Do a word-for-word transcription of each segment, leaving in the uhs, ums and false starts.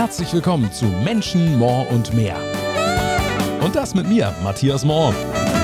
Herzlich willkommen zu Menschen, More und Mehr. Und das mit mir, Matthias Mohr.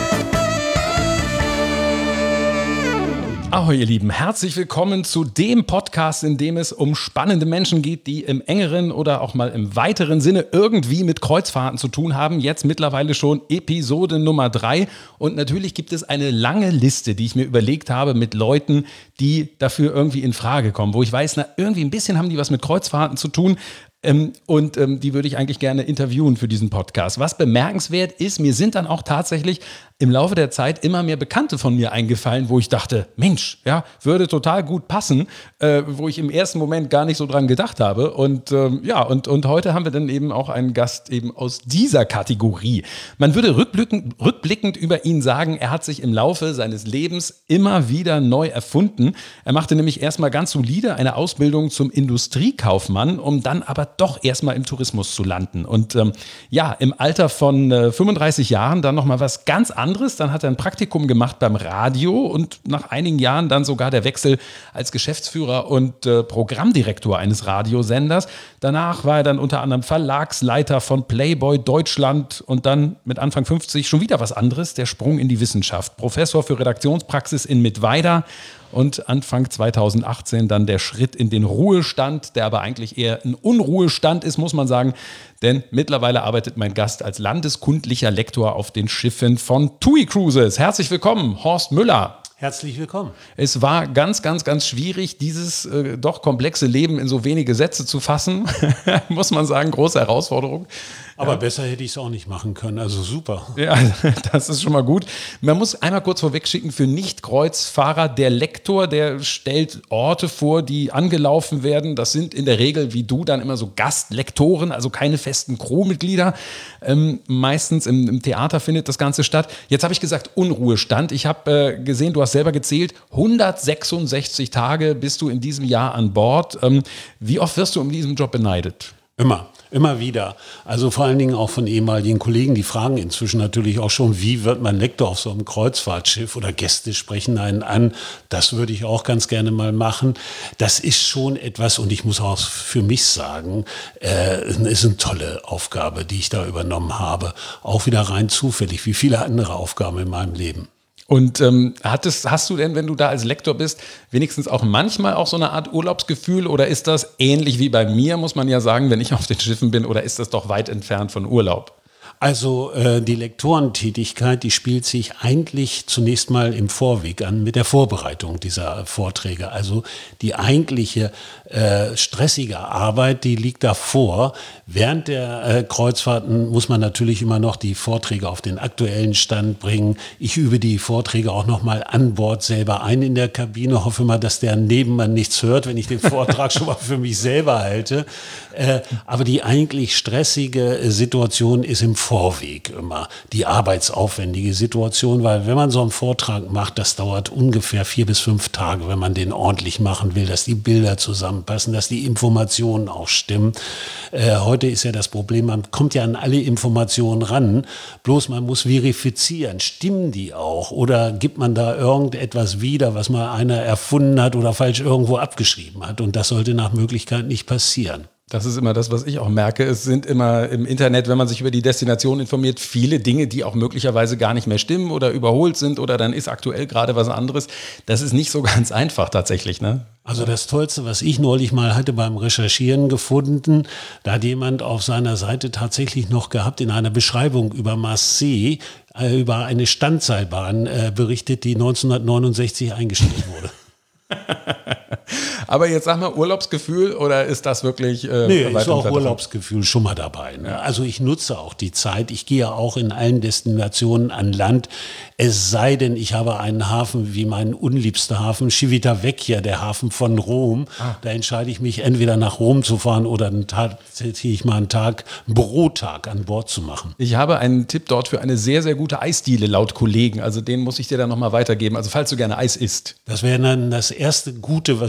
Ahoi ihr Lieben, herzlich willkommen zu dem Podcast, in dem es um spannende Menschen geht, die im engeren oder auch mal im weiteren Sinne irgendwie mit Kreuzfahrten zu tun haben. Jetzt mittlerweile schon Episode Nummer drei und natürlich gibt es eine lange Liste, die ich mir überlegt habe mit Leuten, die dafür irgendwie in Frage kommen, wo ich weiß, na irgendwie ein bisschen haben die was mit Kreuzfahrten zu tun. Ähm, und ähm, die würde ich eigentlich gerne interviewen für diesen Podcast. Was bemerkenswert ist, mir sind dann auch tatsächlich im Laufe der Zeit immer mehr Bekannte von mir eingefallen, wo ich dachte, Mensch, ja, würde total gut passen, äh, wo ich im ersten Moment gar nicht so dran gedacht habe. Und ähm, ja, und, und heute haben wir dann eben auch einen Gast eben aus dieser Kategorie. Man würde rückblickend, rückblickend über ihn sagen, er hat sich im Laufe seines Lebens immer wieder neu erfunden. Er machte nämlich erstmal ganz solide eine Ausbildung zum Industriekaufmann, um dann aber doch erstmal im Tourismus zu landen. Und ähm, ja, im Alter von äh, fünfunddreißig Jahren dann nochmal was ganz anderes. Dann hat er ein Praktikum gemacht beim Radio und nach einigen Jahren dann sogar der Wechsel als Geschäftsführer und äh, Programmdirektor eines Radiosenders. Danach war er dann unter anderem Verlagsleiter von Playboy Deutschland und dann mit Anfang fünfzig schon wieder was anderes, der Sprung in die Wissenschaft. Professor für Redaktionspraxis in Mittweida. Und Anfang zweitausendachtzehn dann der Schritt in den Ruhestand, der aber eigentlich eher ein Unruhestand ist, muss man sagen. Denn mittlerweile arbeitet mein Gast als landeskundlicher Lektor auf den Schiffen von TUI Cruises. Herzlich willkommen, Horst Müller. Herzlich willkommen. Es war ganz, ganz, ganz schwierig, dieses äh, doch komplexe Leben in so wenige Sätze zu fassen. Muss man sagen, große Herausforderung. Aber ja. Besser hätte ich es auch nicht machen können, also super. Ja, das ist schon mal gut. Man muss einmal kurz vorwegschicken, für Nicht-Kreuzfahrer, der Lektor, der stellt Orte vor, die angelaufen werden. Das sind in der Regel, wie du, dann immer so Gastlektoren, also keine festen Crewmitglieder. Ähm, meistens im, im Theater findet das Ganze statt. Jetzt habe ich gesagt Unruhestand. Ich habe äh, gesehen, du hast selber gezählt, hundertsechsundsechzig Tage bist du in diesem Jahr an Bord. Ähm, wie oft wirst du um diesen Job beneidet? Immer, immer wieder. Also vor allen Dingen auch von ehemaligen Kollegen, die fragen inzwischen natürlich auch schon, wie wird man Lektor auf so einem Kreuzfahrtschiff oder Gäste sprechen einen an. Das würde ich auch ganz gerne mal machen. Das ist schon etwas, und ich muss auch für mich sagen, äh, es ist eine tolle Aufgabe, die ich da übernommen habe. Auch wieder rein zufällig, wie viele andere Aufgaben in meinem Leben. Und ähm, hattest, hast du denn, wenn du da als Lektor bist, wenigstens auch manchmal auch so eine Art Urlaubsgefühl oder ist das ähnlich wie bei mir, muss man ja sagen, wenn ich auf den Schiffen bin, oder ist das doch weit entfernt von Urlaub? Also äh, die Lektorentätigkeit, die spielt sich eigentlich zunächst mal im Vorweg an mit der Vorbereitung dieser Vorträge. Also die eigentliche äh, stressige Arbeit, die liegt davor. Während der äh, Kreuzfahrten muss man natürlich immer noch die Vorträge auf den aktuellen Stand bringen. Ich übe die Vorträge auch noch mal an Bord selber ein in der Kabine. Hoffe mal, dass der Nebenmann nichts hört, wenn ich den Vortrag schon mal für mich selber halte. Äh, aber die eigentlich stressige Situation ist im Vorweg immer die arbeitsaufwendige Situation, weil wenn man so einen Vortrag macht, das dauert ungefähr vier bis fünf Tage, wenn man den ordentlich machen will, dass die Bilder zusammenpassen, dass die Informationen auch stimmen. Äh, heute ist ja das Problem, man kommt ja an alle Informationen ran, bloß man muss verifizieren, stimmen die auch oder gibt man da irgendetwas wieder, was mal einer erfunden hat oder falsch irgendwo abgeschrieben hat, und das sollte nach Möglichkeit nicht passieren. Das ist immer das, was ich auch merke. Es sind immer im Internet, wenn man sich über die Destination informiert, viele Dinge, die auch möglicherweise gar nicht mehr stimmen oder überholt sind oder dann ist aktuell gerade was anderes. Das ist nicht so ganz einfach tatsächlich, ne? Also das Tollste, was ich neulich mal hatte beim Recherchieren gefunden, da hat jemand auf seiner Seite tatsächlich noch gehabt, in einer Beschreibung über Marseille, äh, über eine Standseilbahn äh, berichtet, die neunzehnhundertneunundsechzig eingestellt wurde. Aber jetzt sag mal, Urlaubsgefühl oder ist das wirklich... Äh, nee, ist auch Urlaubsgefühl schon mal dabei. Ne? Ja. Also ich nutze auch die Zeit. Ich gehe auch in allen Destinationen an Land. Es sei denn, ich habe einen Hafen wie meinen unliebsten Hafen, Civitavecchia, der Hafen von Rom. Ah. Da entscheide ich mich, entweder nach Rom zu fahren oder tatsächlich mal einen Tag, einen Bürotag an Bord zu machen. Ich habe einen Tipp dort für eine sehr, sehr gute Eisdiele laut Kollegen. Also den muss ich dir dann nochmal weitergeben. Also falls du gerne Eis isst. Das wäre dann das erste Gute, was ich über das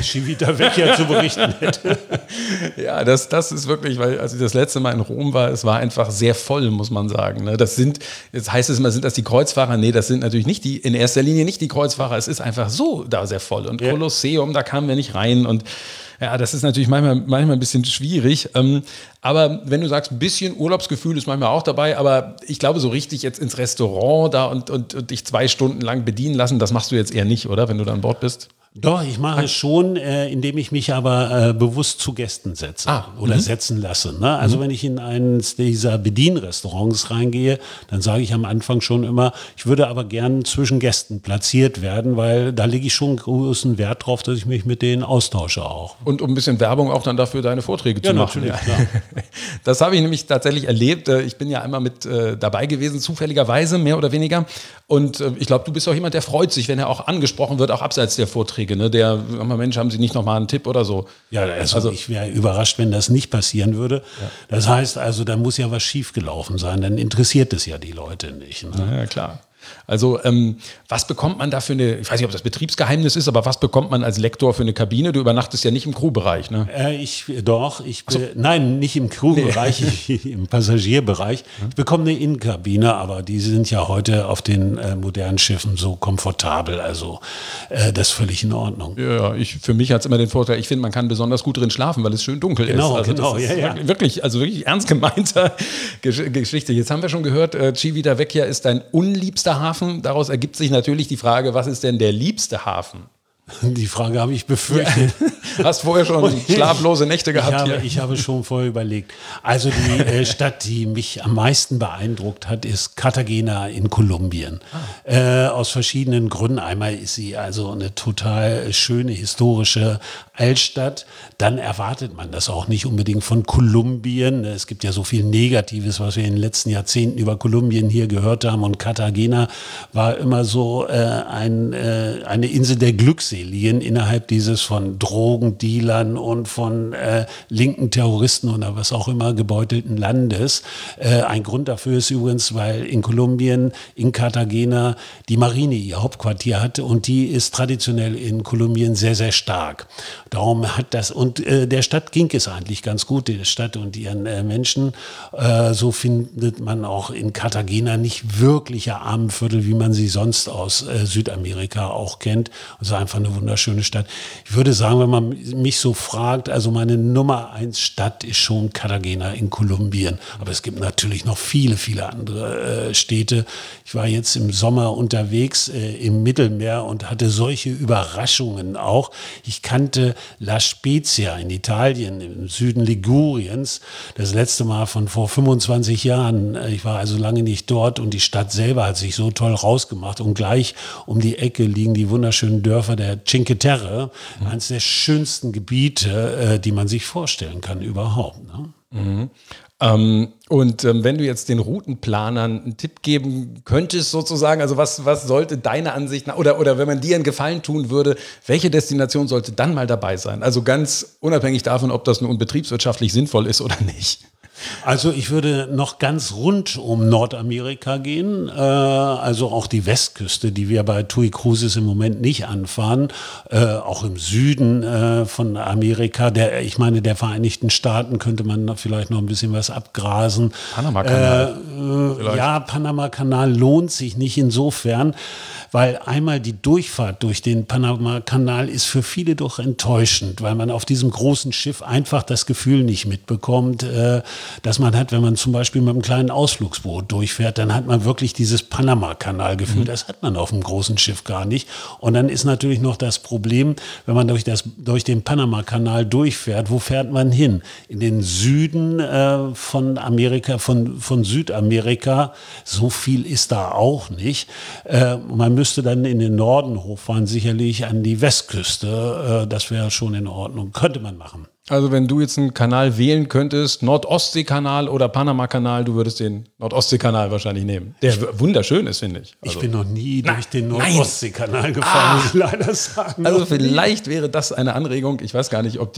Civitavecchia zu berichten hätte. Ja, das, das ist wirklich, weil als ich das letzte Mal in Rom war, es war einfach sehr voll, muss man sagen. Ne? Das sind, jetzt heißt es immer, sind das die Kreuzfahrer? Nee, das sind natürlich nicht die, in erster Linie nicht die Kreuzfahrer. Es ist einfach so da sehr voll. Und ja. Kolosseum, da kamen wir nicht rein. Und ja, das ist natürlich manchmal, manchmal ein bisschen schwierig. Ähm, aber wenn du sagst, ein bisschen Urlaubsgefühl ist manchmal auch dabei, aber ich glaube, so richtig jetzt ins Restaurant da und, und, und dich zwei Stunden lang bedienen lassen, das machst du jetzt eher nicht, oder? Wenn du da an Bord bist? Doch, ich mache es schon, äh, indem ich mich aber äh, bewusst zu Gästen setze ah, oder mhm. setzen lasse. Ne? Also mhm. wenn ich in eines dieser Bedienrestaurants reingehe, dann sage ich am Anfang schon immer, ich würde aber gern zwischen Gästen platziert werden, weil da lege ich schon großen Wert drauf, dass ich mich mit denen austausche auch. Und um ein bisschen Werbung auch dann dafür, deine Vorträge ja, zu machen. Natürlich, ja, natürlich. Das habe ich nämlich tatsächlich erlebt. Ich bin ja einmal mit äh, dabei gewesen, zufälligerweise, mehr oder weniger. Und äh, ich glaube, du bist auch jemand, der freut sich, wenn er auch angesprochen wird, auch abseits der Vorträge. Ne? Der, sag mal, Mensch, haben Sie nicht nochmal einen Tipp oder so? Ja, also, also ich wäre überrascht, wenn das nicht passieren würde. Ja. Das heißt also, da muss ja was schiefgelaufen sein, dann interessiert es ja die Leute nicht. Ne? Ja, klar. Also ähm, was bekommt man da für eine, ich weiß nicht, ob das Betriebsgeheimnis ist, aber was bekommt man als Lektor für eine Kabine? Du übernachtest ja nicht im Crewbereich, ne? Äh, ich, doch, ich, so. nein, nicht im Crewbereich, nee. im Passagierbereich. Ich bekomme eine Innenkabine, aber die sind ja heute auf den äh, modernen Schiffen so komfortabel, also äh, das ist völlig in Ordnung. Ja, ich, für mich hat es immer den Vorteil, ich finde, man kann besonders gut drin schlafen, weil es schön dunkel genau, ist. Also genau, das ist ja, ja. wirklich, also wirklich ernst gemeinter Geschichte. Jetzt haben wir schon gehört, äh, Civitavecchia ist dein unliebster Hafen. Daraus ergibt sich natürlich die Frage, was ist denn der liebste Hafen? Die Frage habe ich befürchtet. Ja. Hast vorher schon schlaflose Nächte gehabt ich habe, hier? Ich habe schon vorher überlegt. Also die äh, Stadt, die mich am meisten beeindruckt hat, ist Cartagena in Kolumbien. Ah. Äh, aus verschiedenen Gründen. Einmal ist sie also eine total schöne historische Altstadt. Dann erwartet man das auch nicht unbedingt von Kolumbien. Es gibt ja so viel Negatives, was wir in den letzten Jahrzehnten über Kolumbien hier gehört haben. Und Cartagena war immer so äh, ein, äh, eine Insel der Glückseligen innerhalb dieses von Drogendealern und von äh, linken Terroristen oder was auch immer gebeutelten Landes. Äh, ein Grund dafür ist übrigens, weil in Kolumbien, in Cartagena, die Marine ihr Hauptquartier hatte und die ist traditionell in Kolumbien sehr, sehr stark. Darum hat das, und äh, der Stadt ging es eigentlich ganz gut, der Stadt und ihren äh, Menschen. Äh, so findet man auch in Cartagena nicht wirkliche Armenviertel, wie man sie sonst aus äh, Südamerika auch kennt. Also einfach eine wunderschöne Stadt. Ich würde sagen, wenn man mich so fragt, also meine Nummer eins Stadt ist schon Cartagena in Kolumbien. Aber es gibt natürlich noch viele, viele andere äh, Städte. Ich war jetzt im Sommer unterwegs äh, im Mittelmeer und hatte solche Überraschungen auch. Ich kannte La Spezia in Italien, im Süden Liguriens. Das letzte Mal von vor fünfundzwanzig Jahren. Ich war also lange nicht dort und die Stadt selber hat sich so toll rausgemacht. Und gleich um die Ecke liegen die wunderschönen Dörfer der Cinque Terre, mhm. eines der schönsten Gebiete, äh, die man sich vorstellen kann überhaupt. Ne? Mhm. Ähm, und ähm, wenn du jetzt den Routenplanern einen Tipp geben könntest sozusagen, also was, was sollte deiner Ansicht nach, oder, oder wenn man dir einen Gefallen tun würde, welche Destination sollte dann mal dabei sein? Also ganz unabhängig davon, ob das nun betriebswirtschaftlich sinnvoll ist oder nicht. Also ich würde noch ganz rund um Nordamerika gehen, äh, also auch die Westküste, die wir bei TUI Cruises im Moment nicht anfahren, äh, auch im Süden äh, von Amerika, der, ich meine, der Vereinigten Staaten könnte man noch vielleicht noch ein bisschen was abgrasen. Panama-Kanal. Äh, ja, Panama-Kanal lohnt sich nicht insofern, weil einmal die Durchfahrt durch den Panama-Kanal ist für viele doch enttäuschend, weil man auf diesem großen Schiff einfach das Gefühl nicht mitbekommt, äh, dass man hat, wenn man zum Beispiel mit einem kleinen Ausflugsboot durchfährt, dann hat man wirklich dieses Panama-Kanal-Gefühl. Mhm. Das hat man auf einem großen Schiff gar nicht. Und dann ist natürlich noch das Problem, wenn man durch, das, durch den Panama-Kanal durchfährt, wo fährt man hin? In den Süden äh, von Amerika, von, von Südamerika. So viel ist da auch nicht. Äh, man müsste dann in den Norden hochfahren, sicherlich an die Westküste. Äh, das wäre schon in Ordnung. Könnte man machen. Also wenn du jetzt einen Kanal wählen könntest, Nordostseekanal oder Panama-Kanal, du würdest den Nordostseekanal wahrscheinlich nehmen. Der wunderschön ist, finde ich. Also, ich bin noch nie na, durch den Nordostseekanal gefahren, ah, muss ich leider sagen. Also vielleicht wäre das eine Anregung. Ich weiß gar nicht, ob die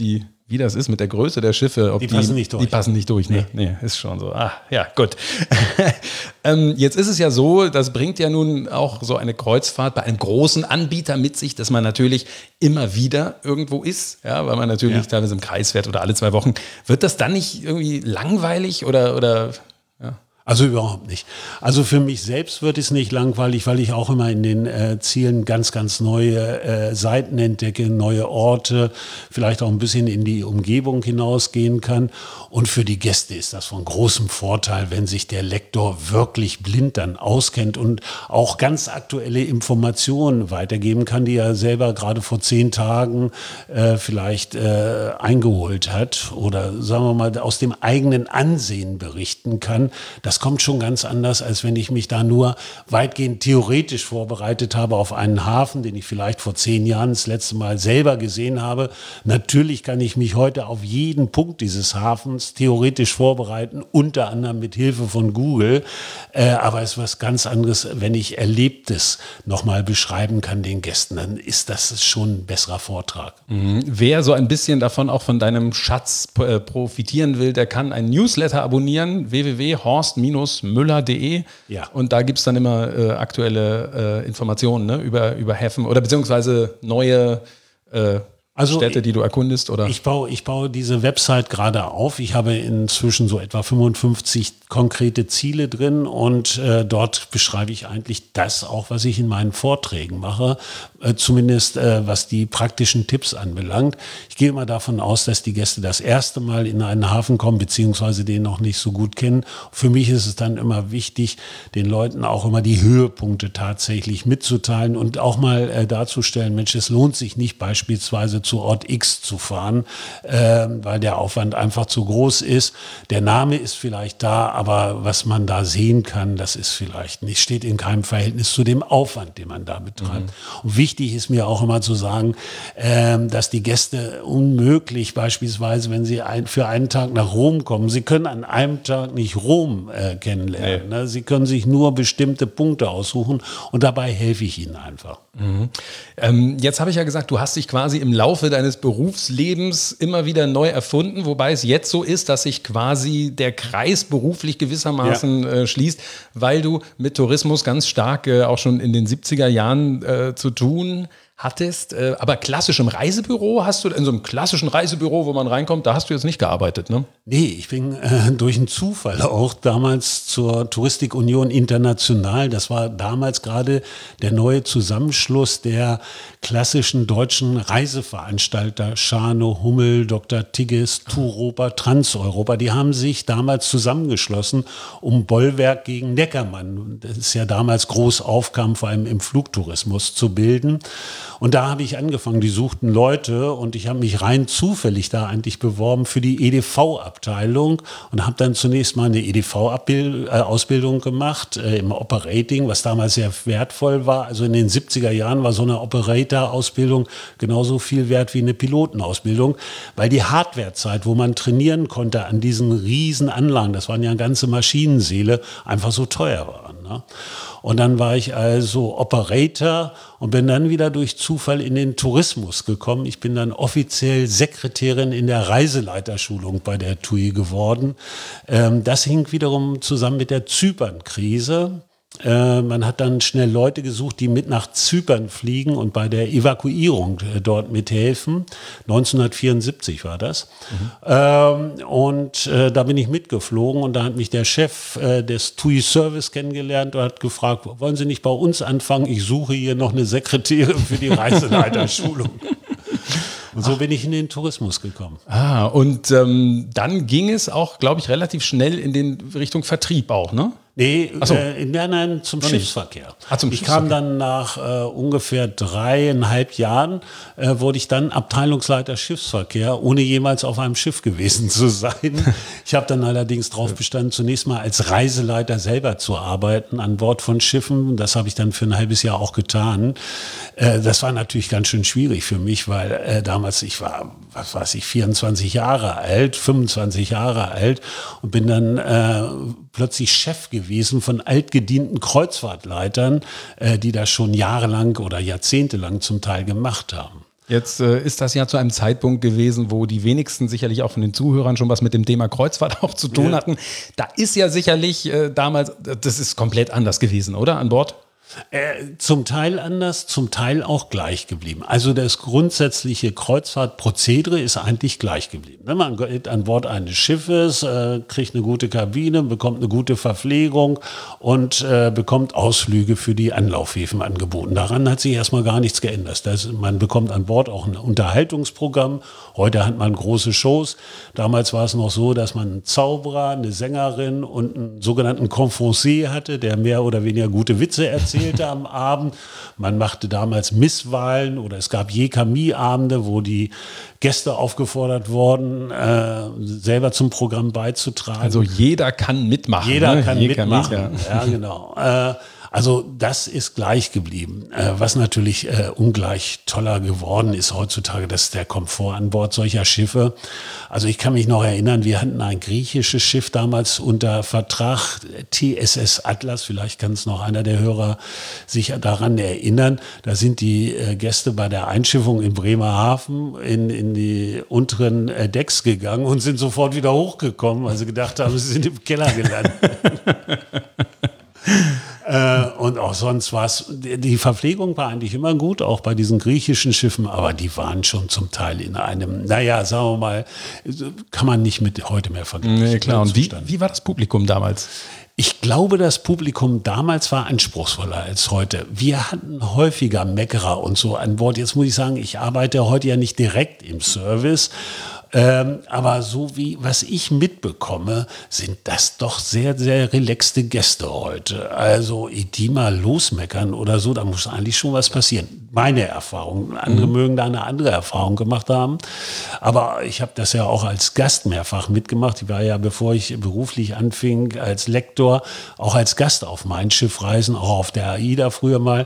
wie das ist mit der Größe der Schiffe. Ob die passen nicht durch. Die passen nicht durch, ne? Nee, nee ist schon so. Ah, ja, gut. ähm, jetzt ist es ja so, das bringt ja nun auch so eine Kreuzfahrt bei einem großen Anbieter mit sich, dass man natürlich immer wieder irgendwo ist, ja, weil man natürlich ja. teilweise im Kreis fährt oder alle zwei Wochen. Wird das dann nicht irgendwie langweilig oder, oder ja? Also überhaupt nicht. Also für mich selbst wird es nicht langweilig, weil ich auch immer in den äh, Zielen ganz, ganz neue äh, Seiten entdecke, neue Orte, vielleicht auch ein bisschen in die Umgebung hinausgehen kann. Und für die Gäste ist das von großem Vorteil, wenn sich der Lektor wirklich blind dann auskennt und auch ganz aktuelle Informationen weitergeben kann, die er selber gerade vor zehn Tagen äh, vielleicht äh, eingeholt hat oder sagen wir mal aus dem eigenen Ansehen berichten kann. Das kommt schon ganz anders, als wenn ich mich da nur weitgehend theoretisch vorbereitet habe auf einen Hafen, den ich vielleicht vor zehn Jahren das letzte Mal selber gesehen habe. Natürlich kann ich mich heute auf jeden Punkt dieses Hafens theoretisch vorbereiten, unter anderem mit Hilfe von Google. Äh, aber es ist was ganz anderes, wenn ich Erlebtes nochmal beschreiben kann den Gästen. Dann ist das schon ein besserer Vortrag. Mhm. Wer so ein bisschen davon auch von deinem Schatz äh, profitieren will, der kann ein Newsletter abonnieren, w w w punkt horst müller punkt de. Ja. Und da gibt es dann immer äh, aktuelle äh, Informationen, ne, über, über Häfen oder beziehungsweise neue äh, also Städte, die du erkundest, oder? Ich baue, ich baue diese Website gerade auf. Ich habe inzwischen so etwa fünfundfünfzig konkrete Ziele drin und äh, dort beschreibe ich eigentlich das auch, was ich in meinen Vorträgen mache, äh, zumindest äh, was die praktischen Tipps anbelangt. Ich gehe immer davon aus, dass die Gäste das erste Mal in einen Hafen kommen, beziehungsweise den noch nicht so gut kennen. Für mich ist es dann immer wichtig, den Leuten auch immer die Höhepunkte tatsächlich mitzuteilen und auch mal äh, darzustellen, Mensch, es lohnt sich nicht beispielsweise zu Ort X zu fahren, äh, weil der Aufwand einfach zu groß ist. Der Name ist vielleicht da, aber was man da sehen kann, das ist vielleicht nicht, steht in keinem Verhältnis zu dem Aufwand, den man da betreibt. Mhm. Und wichtig ist mir auch immer zu sagen, äh, dass die Gäste unmöglich beispielsweise, wenn sie ein, für einen Tag nach Rom kommen, sie können an einem Tag nicht Rom äh, kennenlernen. Nee. Ne? Sie können sich nur bestimmte Punkte aussuchen und dabei helfe ich ihnen einfach. Mhm. Ähm, jetzt habe ich ja gesagt, du hast dich quasi im Laufe deines Berufslebens immer wieder neu erfunden, wobei es jetzt so ist, dass sich quasi der Kreis beruflich gewissermaßen ja. äh, schließt, weil du mit Tourismus ganz stark äh, auch schon in den siebziger Jahren äh, zu tun hattest. Äh, aber klassisch im Reisebüro hast du, in so einem klassischen Reisebüro, wo man reinkommt, da hast du jetzt nicht gearbeitet, ne? Nee, ich bin äh, durch einen Zufall auch damals zur Touristikunion International. Das war damals gerade der neue Zusammenschluss der klassischen deutschen Reiseveranstalter Scharnow, Hummel, Doktor Tigges, Touropa, Transeuropa. Die haben sich damals zusammengeschlossen, um Bollwerk gegen Neckermann, das ist ja damals groß aufkam, vor allem im Flugtourismus, zu bilden. Und da habe ich angefangen, die suchten Leute und ich habe mich rein zufällig da eigentlich beworben für die E D V-Abteilung und habe dann zunächst mal eine E D V-Ausbildung gemacht äh, im Operating, was damals sehr wertvoll war. Also in den siebziger Jahren war so eine Operator-Ausbildung genauso viel wert wie eine Pilotenausbildung, weil die Hardwarezeit, wo man trainieren konnte an diesen riesen Anlagen, das waren ja ganze Maschinensäle, einfach so teuer waren. Ne? Und dann war ich also Operator und bin dann wieder durch Zufall in den Tourismus gekommen. Ich bin dann offiziell Sekretärin in der Reiseleiterschulung bei der T U I geworden. Ähm, das hing wiederum zusammen mit der Zypern-Krise. Äh, man hat dann schnell Leute gesucht, die mit nach Zypern fliegen und bei der Evakuierung äh, dort mithelfen. neunzehnhundertvierundsiebzig war das. Mhm. Ähm, und äh, da bin ich mitgeflogen und da hat mich der Chef äh, des T U I-Service kennengelernt und hat gefragt, wollen Sie nicht bei uns anfangen? Ich suche hier noch eine Sekretärin für die Reiseleiterschulung. Und so Ach. bin ich in den Tourismus gekommen. Ah, und ähm, dann ging es auch, glaube ich, relativ schnell in den Richtung Vertrieb auch, ne? Nee, so. äh, nein, nein, zum Noch Schiffsverkehr. Ah, zum ich Schiffsverkehr. kam dann nach äh, ungefähr dreieinhalb Jahren, äh, wurde ich dann Abteilungsleiter Schiffsverkehr, ohne jemals auf einem Schiff gewesen zu sein. Ich habe dann allerdings darauf bestanden, zunächst mal als Reiseleiter selber zu arbeiten an Bord von Schiffen. Das habe ich dann für ein halbes Jahr auch getan. Äh, das war natürlich ganz schön schwierig für mich, weil äh, damals, ich war, was weiß ich, vierundzwanzig Jahre alt, fünfundzwanzig Jahre alt und bin dann äh, plötzlich Chef gewesen von altgedienten Kreuzfahrtleitern, äh, die das schon jahrelang oder jahrzehntelang zum Teil gemacht haben. Jetzt äh, ist das ja zu einem Zeitpunkt gewesen, wo die wenigsten sicherlich auch von den Zuhörern schon was mit dem Thema Kreuzfahrt auch zu tun ja. hatten. Da ist ja sicherlich äh, damals, das ist komplett anders gewesen, oder, an Bord? Äh, zum Teil anders, zum Teil auch gleich geblieben. Also das grundsätzliche Kreuzfahrtprozedere ist eigentlich gleich geblieben. Man geht an Bord eines Schiffes, äh, kriegt eine gute Kabine, bekommt eine gute Verpflegung und äh, bekommt Ausflüge für die Anlaufhäfen angeboten. Daran hat sich erstmal gar nichts geändert. Das, man bekommt an Bord auch ein Unterhaltungsprogramm. Heute hat man große Shows. Damals war es noch so, dass man einen Zauberer, eine Sängerin und einen sogenannten Confrancier hatte, der mehr oder weniger gute Witze erzählt am Abend. Man machte damals Misswahlen oder es gab Jekami-Abende, wo die Gäste aufgefordert wurden, äh, selber zum Programm beizutragen. Also jeder kann mitmachen. Jeder ne? kann Jekami, mitmachen, ja, ja genau. Äh, Also das ist gleich geblieben. Äh, was natürlich äh, ungleich toller geworden ist heutzutage, das ist der Komfort an Bord solcher Schiffe. Also ich kann mich noch erinnern, wir hatten ein griechisches Schiff damals unter Vertrag, T S S Atlas, vielleicht kann es noch einer der Hörer sich daran erinnern. Da sind die äh, Gäste bei der Einschiffung in Bremerhaven in, in die unteren äh, Decks gegangen und sind sofort wieder hochgekommen, weil sie gedacht haben, sie sind im Keller gelandet. Äh, und auch sonst war es, die Verpflegung war eigentlich immer gut, auch bei diesen griechischen Schiffen, aber die waren schon zum Teil in einem, naja, sagen wir mal, kann man nicht mit heute mehr vergleichen. Nee, klar. Und wie, wie war das Publikum damals? Ich glaube, das Publikum damals war anspruchsvoller als heute. Wir hatten häufiger Meckerer und so an Bord. Jetzt muss ich sagen, ich arbeite heute ja nicht direkt im Service. Ähm, aber so wie, was ich mitbekomme, sind das doch sehr, sehr relaxte Gäste heute. Also, die mal losmeckern oder so, da muss eigentlich schon was passieren. Meine Erfahrung. Andere mhm. mögen da eine andere Erfahrung gemacht haben. Aber ich habe das ja auch als Gast mehrfach mitgemacht. Ich war ja, bevor ich beruflich anfing, als Lektor, auch als Gast auf Mein-Schiff-Reisen, auch auf der AIDA früher mal.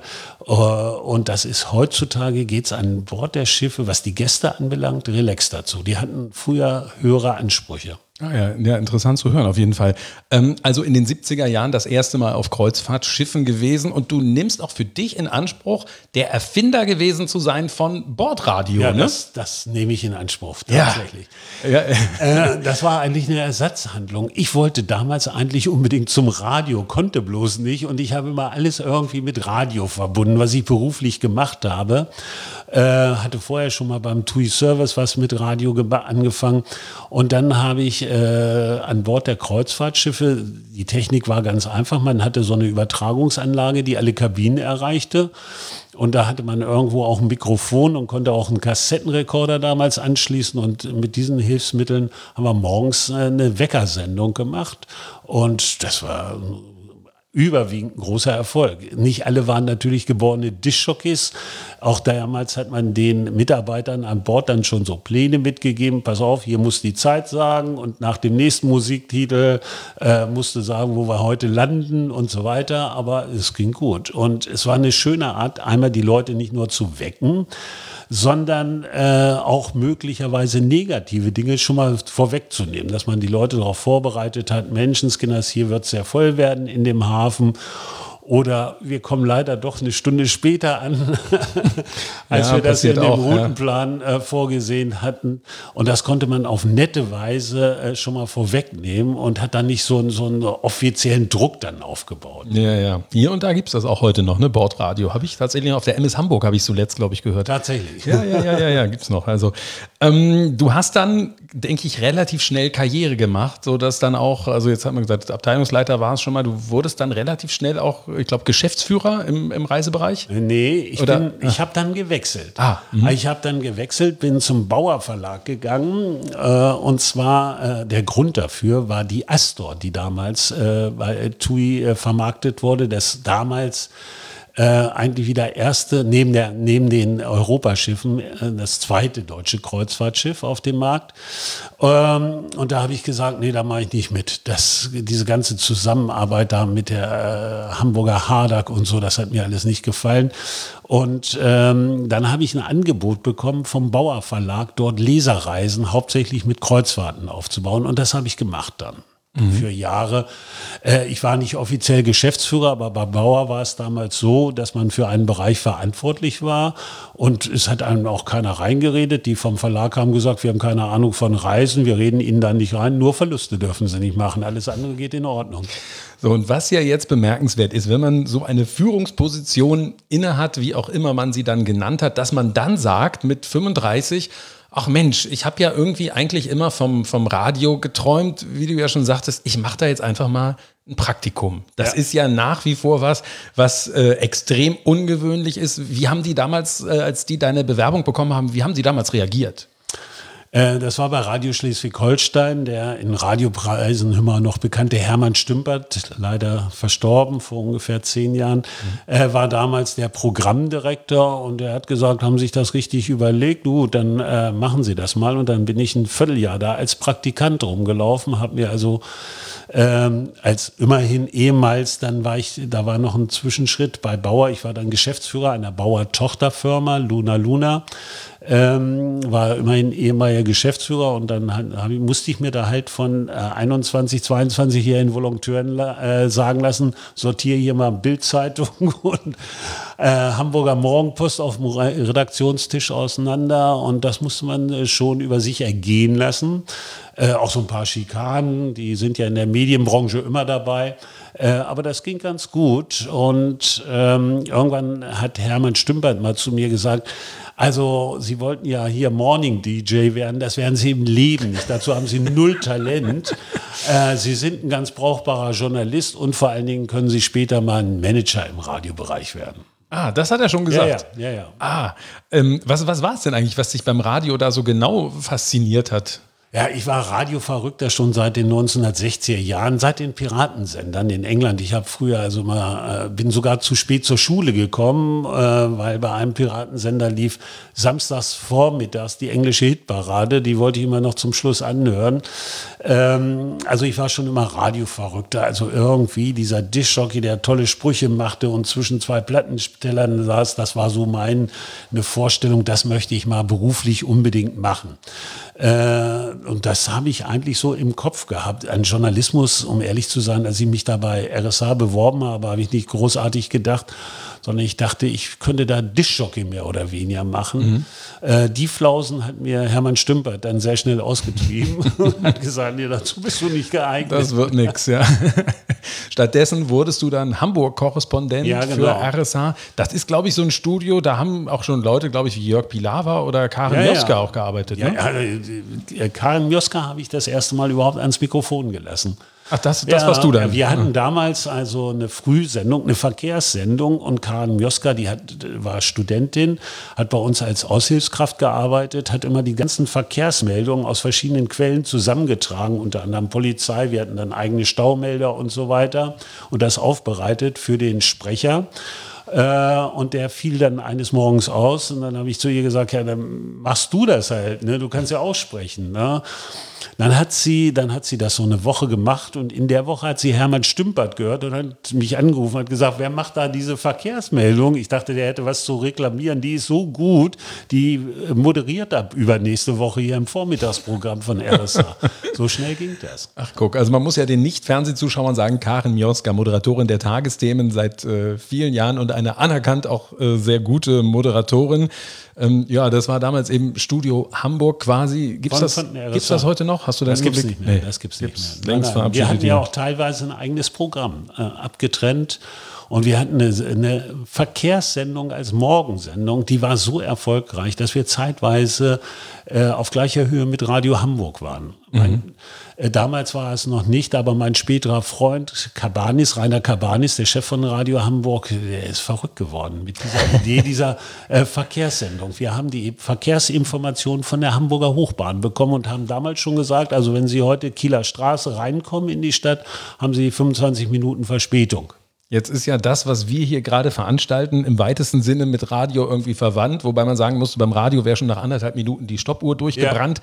Und das ist heutzutage, geht es an Bord der Schiffe, was die Gäste anbelangt, relaxed dazu. Die hatten früher höhere Ansprüche. Ah ja, ja, interessant zu hören, auf jeden Fall. Ähm, also in den siebziger Jahren das erste Mal auf Kreuzfahrtschiffen gewesen und du nimmst auch für dich in Anspruch, der Erfinder gewesen zu sein von Bordradio. Ja, ne? das, das nehme ich in Anspruch, tatsächlich. Ja. Ja. Äh, das war eigentlich eine Ersatzhandlung. Ich wollte damals eigentlich unbedingt zum Radio, konnte bloß nicht und ich habe immer alles irgendwie mit Radio verbunden, was ich beruflich gemacht habe. Äh, hatte vorher schon mal beim T U I Service was mit Radio geba- angefangen und dann habe ich äh, an Bord der Kreuzfahrtschiffe, die Technik war ganz einfach, man hatte so eine Übertragungsanlage, die alle Kabinen erreichte und da hatte man irgendwo auch ein Mikrofon und konnte auch einen Kassettenrekorder damals anschließen und mit diesen Hilfsmitteln haben wir morgens eine Weckersendung gemacht und das war überwiegend ein großer Erfolg. Nicht alle waren natürlich geborene Diskjockeys. Auch damals hat man den Mitarbeitern an Bord dann schon so Pläne mitgegeben. Pass auf, hier muss die Zeit sagen und nach dem nächsten Musiktitel äh, musste sagen, wo wir heute landen und so weiter. Aber es ging gut. Und es war eine schöne Art, einmal die Leute nicht nur zu wecken, sondern äh, auch möglicherweise negative Dinge schon mal vorwegzunehmen, dass man die Leute darauf vorbereitet hat, Menschenskinders, hier wird es sehr voll werden in dem Hafen. Oder wir kommen leider doch eine Stunde später an, als ja, wir das in dem auch, Routenplan ja. äh, vorgesehen hatten. Und das konnte man auf nette Weise äh, schon mal vorwegnehmen und hat dann nicht so, einen- so einen offiziellen Druck dann aufgebaut. Ja, ja. Hier und da gibt es das auch heute noch, ne? Bordradio. Habe ich tatsächlich auf der M S Hamburg, habe ich zuletzt, glaube ich, gehört. Tatsächlich. Ja, ja, ja, ja, ja, gibt's noch. Also, ähm, du hast dann, denke ich, relativ schnell Karriere gemacht, so dass dann auch, also jetzt hat man gesagt, Abteilungsleiter war es schon mal, du wurdest dann relativ schnell auch, ich glaube, Geschäftsführer im, im Reisebereich. Nee, ich, Oder- bin- ich habe dann gewechselt. Ah, mhm. ich habe dann gewechselt, bin zum Bauer Verlag gegangen. Äh, und zwar, äh, der Grund dafür war die Astor, die damals äh, bei T U I äh, vermarktet wurde. Das damals äh, eigentlich wieder erste, neben, der, neben den Europaschiffen, äh, das zweite deutsche Kreuzfahrtschiff auf dem Markt. Ähm, und da habe ich gesagt, nee, da mache ich nicht mit. Das, diese ganze Zusammenarbeit da mit der äh, Hamburger Hardag und so, das hat mir alles nicht gefallen. Und ähm, dann habe ich ein Angebot bekommen vom Bauer Verlag, dort Leserreisen hauptsächlich mit Kreuzfahrten aufzubauen. Und das habe ich gemacht dann. mhm. für Jahre. Äh, ich war nicht offiziell Geschäftsführer, aber bei Bauer war es damals so, dass man für einen Bereich verantwortlich war und es hat einem auch keiner reingeredet. Die vom Verlag haben gesagt, wir haben keine Ahnung von Reisen, wir reden Ihnen da nicht rein, nur Verluste dürfen Sie nicht machen, alles andere geht in Ordnung. So, und was ja jetzt bemerkenswert ist, wenn man so eine Führungsposition innehat, wie auch immer man sie dann genannt hat, dass man dann sagt mit fünfunddreißig, ach Mensch, ich habe ja irgendwie eigentlich immer vom, vom Radio geträumt, wie du ja schon sagtest, ich mache da jetzt einfach mal ein Praktikum. Das ja. ist ja nach wie vor was, was äh, extrem ungewöhnlich ist. Wie haben die damals, äh, als die deine Bewerbung bekommen haben, wie haben sie damals reagiert? Das war bei Radio Schleswig-Holstein, der in Radiopreisen immer noch bekannte Hermann Stümpert, leider verstorben vor ungefähr zehn Jahren, mhm. äh, war damals der Programmdirektor und er hat gesagt, haben sich das richtig überlegt, du, dann äh, machen Sie das mal. Und dann bin ich ein Vierteljahr da als Praktikant rumgelaufen, habe mir also ähm, als immerhin ehemals, dann war ich, da war noch ein Zwischenschritt bei Bauer, ich war dann Geschäftsführer einer Bauer-Tochterfirma, Luna Luna, Ähm, war immerhin ehemaliger Geschäftsführer und dann hab, musste ich mir da halt von äh, einundzwanzig, zweiundzwanzigjährigen Volonteuren äh, sagen lassen, sortiere hier mal Bild-Zeitung und äh, Hamburger Morgenpost auf dem Redaktionstisch auseinander und das musste man äh, schon über sich ergehen lassen. Äh, auch so ein paar Schikanen, die sind ja in der Medienbranche immer dabei. Äh, aber das ging ganz gut und ähm, irgendwann hat Hermann Stümpert mal zu mir gesagt, also Sie wollten ja hier Morning-D J werden, das werden Sie im Leben nicht. Dazu haben Sie null Talent. Äh, Sie sind ein ganz brauchbarer Journalist und vor allen Dingen können Sie später mal ein Manager im Radiobereich werden. Ah, das hat er schon gesagt. Ja, ja, ja. ja. Ah, ähm, was, was war es denn eigentlich, was dich beim Radio da so genau fasziniert hat? Ja, ich war Radioverrückter schon seit den neunzehnhundertsechziger Jahren, seit den Piratensendern in England. Ich habe früher also mal, äh, bin sogar zu spät zur Schule gekommen, äh, weil bei einem Piratensender lief samstags vormittags die englische Hitparade. Die wollte ich immer noch zum Schluss anhören. Ähm, also ich war schon immer Radioverrückter. Also irgendwie dieser Dischjockey, der tolle Sprüche machte und zwischen zwei Plattenstellern saß, das war so meine Vorstellung, das möchte ich mal beruflich unbedingt machen. Äh, und das habe ich eigentlich so im Kopf gehabt. An Journalismus, um ehrlich zu sein, als ich mich da bei R S H beworben habe, habe ich nicht großartig gedacht, sondern ich dachte, ich könnte da Dischjockey mehr oder weniger machen. Mhm. Äh, die Flausen hat mir Hermann Stümpert dann sehr schnell ausgetrieben und hat gesagt, nee, dazu bist du nicht geeignet. Das wird nix, ja. Stattdessen wurdest du dann Hamburg-Korrespondent ja, genau. für R S H. Das ist, glaube ich, so ein Studio, da haben auch schon Leute, glaube ich, wie Jörg Pilawa oder Karin ja, Mioska ja. auch gearbeitet. Ja, ne? ja, Karin Mioska habe ich das erste Mal überhaupt ans Mikrofon gelassen. Ach, das, das ja, warst du dann? Wir hatten damals also eine Frühsendung, eine Verkehrssendung und Karin Mioska, die hat, war Studentin, hat bei uns als Aushilfskraft gearbeitet, hat immer die ganzen Verkehrsmeldungen aus verschiedenen Quellen zusammengetragen, unter anderem Polizei, wir hatten dann eigene Staumelder und so weiter und das aufbereitet für den Sprecher. Äh, und der fiel dann eines Morgens aus und dann habe ich zu ihr gesagt, ja, dann machst du das halt, ne? Du kannst ja aussprechen. Ne? Dann hat sie, dann hat sie das so eine Woche gemacht und in der Woche hat sie Hermann Stümpert gehört und hat mich angerufen und hat gesagt, wer macht da diese Verkehrsmeldung? Ich dachte, der hätte was zu reklamieren. Die ist so gut, die moderiert ab übernächste Woche hier im Vormittagsprogramm von R S H. So schnell ging das. Ach guck, also man muss ja den Nicht-Fernsehzuschauern sagen, Karin Mioska, Moderatorin der Tagesthemen seit äh, vielen Jahren und eine anerkannt auch äh, sehr gute Moderatorin. Ähm, ja, das war damals eben Studio Hamburg quasi. Gibt's das, gibt's das heute noch? Hast du das gibt's Blick? nicht mehr. Nee. Das gibt's gibt's nicht mehr. Längst nein, nein. Wir hatten ja ja auch teilweise ein eigenes Programm äh, abgetrennt. Und wir hatten eine, eine Verkehrssendung als Morgensendung, die war so erfolgreich, dass wir zeitweise äh, auf gleicher Höhe mit Radio Hamburg waren. Mhm. Mein, äh, damals war es noch nicht, aber mein späterer Freund Cabanis, Rainer Cabanis, der Chef von Radio Hamburg, der ist verrückt geworden mit dieser Idee dieser äh, Verkehrssendung. Wir haben die Verkehrsinformationen von der Hamburger Hochbahn bekommen und haben damals schon gesagt, also wenn Sie heute Kieler Straße reinkommen in die Stadt, haben Sie fünfundzwanzig Minuten Verspätung. Jetzt ist ja das, was wir hier gerade veranstalten, im weitesten Sinne mit Radio irgendwie verwandt, wobei man sagen musste, beim Radio wäre schon nach anderthalb Minuten die Stoppuhr durchgebrannt.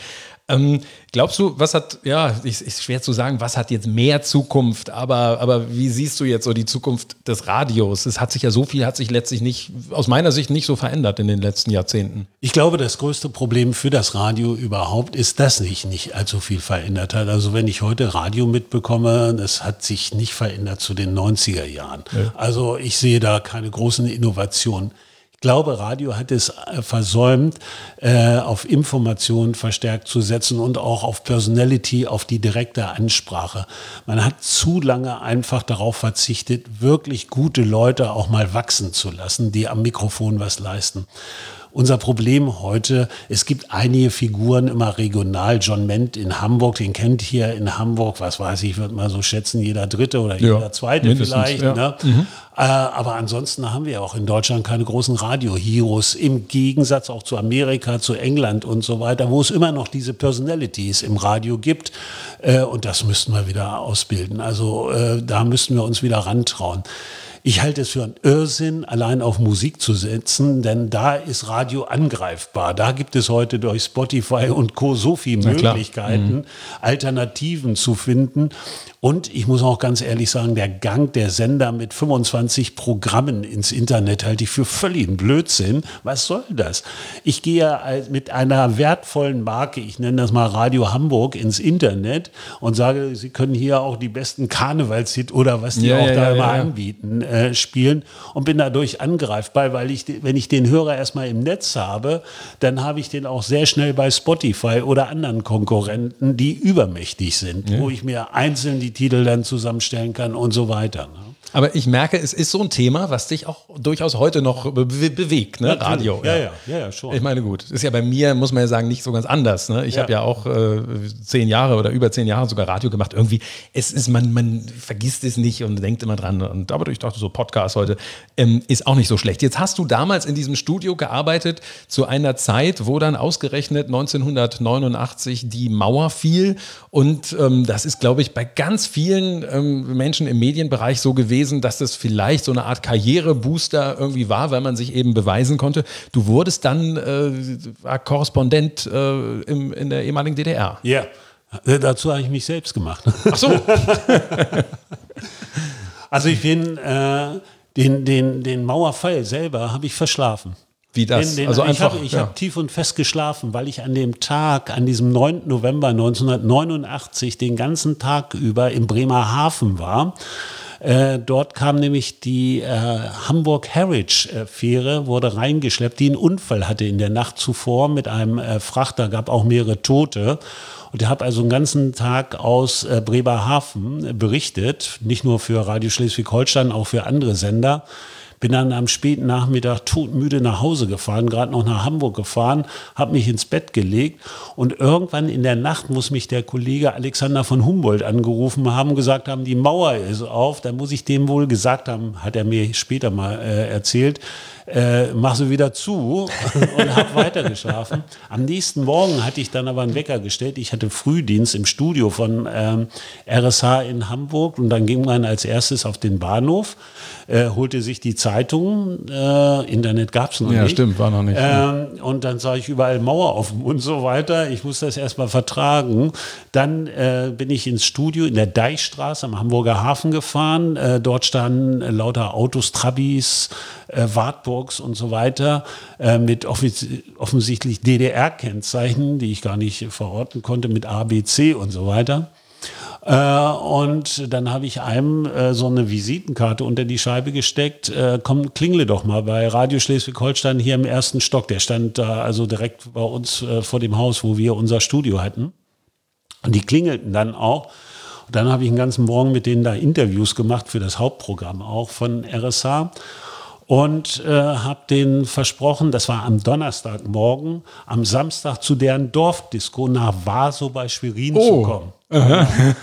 Ähm, glaubst du, was hat, ja, ist, ist schwer zu sagen, was hat jetzt mehr Zukunft, aber, aber wie siehst du jetzt so die Zukunft des Radios? Es hat sich ja so viel, hat sich letztlich nicht, aus meiner Sicht nicht so verändert in den letzten Jahrzehnten. Ich glaube, das größte Problem für das Radio überhaupt ist, dass sich nicht allzu viel verändert hat. Also wenn ich heute Radio mitbekomme, das hat sich nicht verändert zu den neunziger Jahren. Ja. Also ich sehe da keine großen Innovationen. Ich glaube, Radio hat es versäumt, äh, auf Information verstärkt zu setzen und auch auf Personality, auf die direkte Ansprache. Man hat zu lange einfach darauf verzichtet, wirklich gute Leute auch mal wachsen zu lassen, die am Mikrofon was leisten. Unser Problem heute, es gibt einige Figuren immer regional. John Ment in Hamburg, den kennt hier in Hamburg, was weiß ich, würde mal so schätzen, jeder Dritte oder ja, jeder Zweite vielleicht. Ja. Ne? Mhm. Äh, aber ansonsten haben wir auch in Deutschland keine großen Radio-Heroes, im Gegensatz auch zu Amerika, zu England und so weiter, wo es immer noch diese Personalities im Radio gibt. Äh, und das müssten wir wieder ausbilden. Also äh, da müssten wir uns wieder rantrauen. Ich halte es für einen Irrsinn, allein auf Musik zu setzen, denn da ist Radio angreifbar. Da gibt es heute durch Spotify und Co. so viele Möglichkeiten, mhm. Alternativen zu finden. Und ich muss auch ganz ehrlich sagen, der Gang der Sender mit fünfundzwanzig Programmen ins Internet halte ich für völligen Blödsinn. Was soll das? Ich gehe mit einer wertvollen Marke, ich nenne das mal Radio Hamburg, ins Internet und sage, Sie können hier auch die besten Karnevalshits oder was die ja, auch ja, da ja, immer ja. anbieten, äh, spielen und bin dadurch angreifbar, weil ich, wenn ich den Hörer erstmal im Netz habe, dann habe ich den auch sehr schnell bei Spotify oder anderen Konkurrenten, die übermächtig sind, ja. wo ich mir einzeln die Titel dann zusammenstellen kann und so weiter. Ne? Aber ich merke, es ist so ein Thema, was dich auch durchaus heute noch be- bewegt, ne? Radio. Ja, ja, ja, ja, schon. Ich meine, gut, ist ja bei mir, muss man ja sagen, nicht so ganz anders. Ne? Ich ja. habe ja auch äh, zehn Jahre oder über zehn Jahre sogar Radio gemacht. Irgendwie, es ist, man, man vergisst es nicht und denkt immer dran. Und aber ich dachte, so Podcast heute ähm, ist auch nicht so schlecht. Jetzt hast du damals in diesem Studio gearbeitet zu einer Zeit, wo dann ausgerechnet neunzehnhundertneunundachtzig die Mauer fiel. Und ähm, das ist, glaube ich, bei ganz vielen ähm, Menschen im Medienbereich so gewesen, dass das vielleicht so eine Art Karrierebooster irgendwie war, weil man sich eben beweisen konnte. Du wurdest dann äh, Korrespondent äh, im, in der ehemaligen D D R. Ja, yeah. Dazu habe ich mich selbst gemacht. Ach so. Also ich bin äh, den, den, den Mauerfall selber habe ich verschlafen. Wie das? Den, den, also ich einfach. habe ja. hab tief und fest geschlafen, weil ich an dem Tag, an diesem neunten November neunzehnhundertneunundachtzig, den ganzen Tag über in Bremerhaven war. Äh, dort kam nämlich die äh, Hamburg-Harwich-Fähre, wurde reingeschleppt, die einen Unfall hatte in der Nacht zuvor mit einem äh, Frachter, gab auch mehrere Tote. Und ich habe also einen ganzen Tag aus äh, Bremerhaven berichtet, nicht nur für Radio Schleswig-Holstein, auch für andere Sender. Bin dann am späten Nachmittag todmüde nach Hause gefahren, gerade noch nach Hamburg gefahren, habe mich ins Bett gelegt und irgendwann in der Nacht muss mich der Kollege Alexander von Humboldt angerufen haben, gesagt haben, die Mauer ist auf. Dann muss ich dem wohl gesagt haben, hat er mir später mal äh, erzählt, äh, mach sie wieder zu und habe weitergeschlafen. Am nächsten Morgen hatte ich dann aber einen Wecker gestellt. Ich hatte Frühdienst im Studio von ähm, R S H in Hamburg und dann ging man als erstes auf den Bahnhof, äh, holte sich die Zeitung, äh, Internet gab es noch ja, nicht. Ja, stimmt, war noch nicht. Ähm, und dann sah ich überall Mauer offen und so weiter. Ich musste das erstmal vertragen. Dann äh, bin ich ins Studio in der Deichstraße am Hamburger Hafen gefahren. Äh, dort standen äh, lauter Autos, Trabis, äh, Wartburgs und so weiter äh, mit offiz- offensichtlich D D R-Kennzeichen, die ich gar nicht verorten konnte, mit A, B, C und so weiter. Äh, und dann habe ich einem äh, so eine Visitenkarte unter die Scheibe gesteckt. Äh, komm, klingle doch mal bei Radio Schleswig-Holstein hier im ersten Stock. Der stand da also direkt bei uns äh, vor dem Haus, wo wir unser Studio hatten. Und die klingelten dann auch. Und dann habe ich einen ganzen Morgen mit denen da Interviews gemacht für das Hauptprogramm auch von R S H. Und äh, habe denen versprochen, das war am Donnerstagmorgen, am Samstag zu deren Dorfdisco nach Vaso bei Schwerin oh. zu kommen.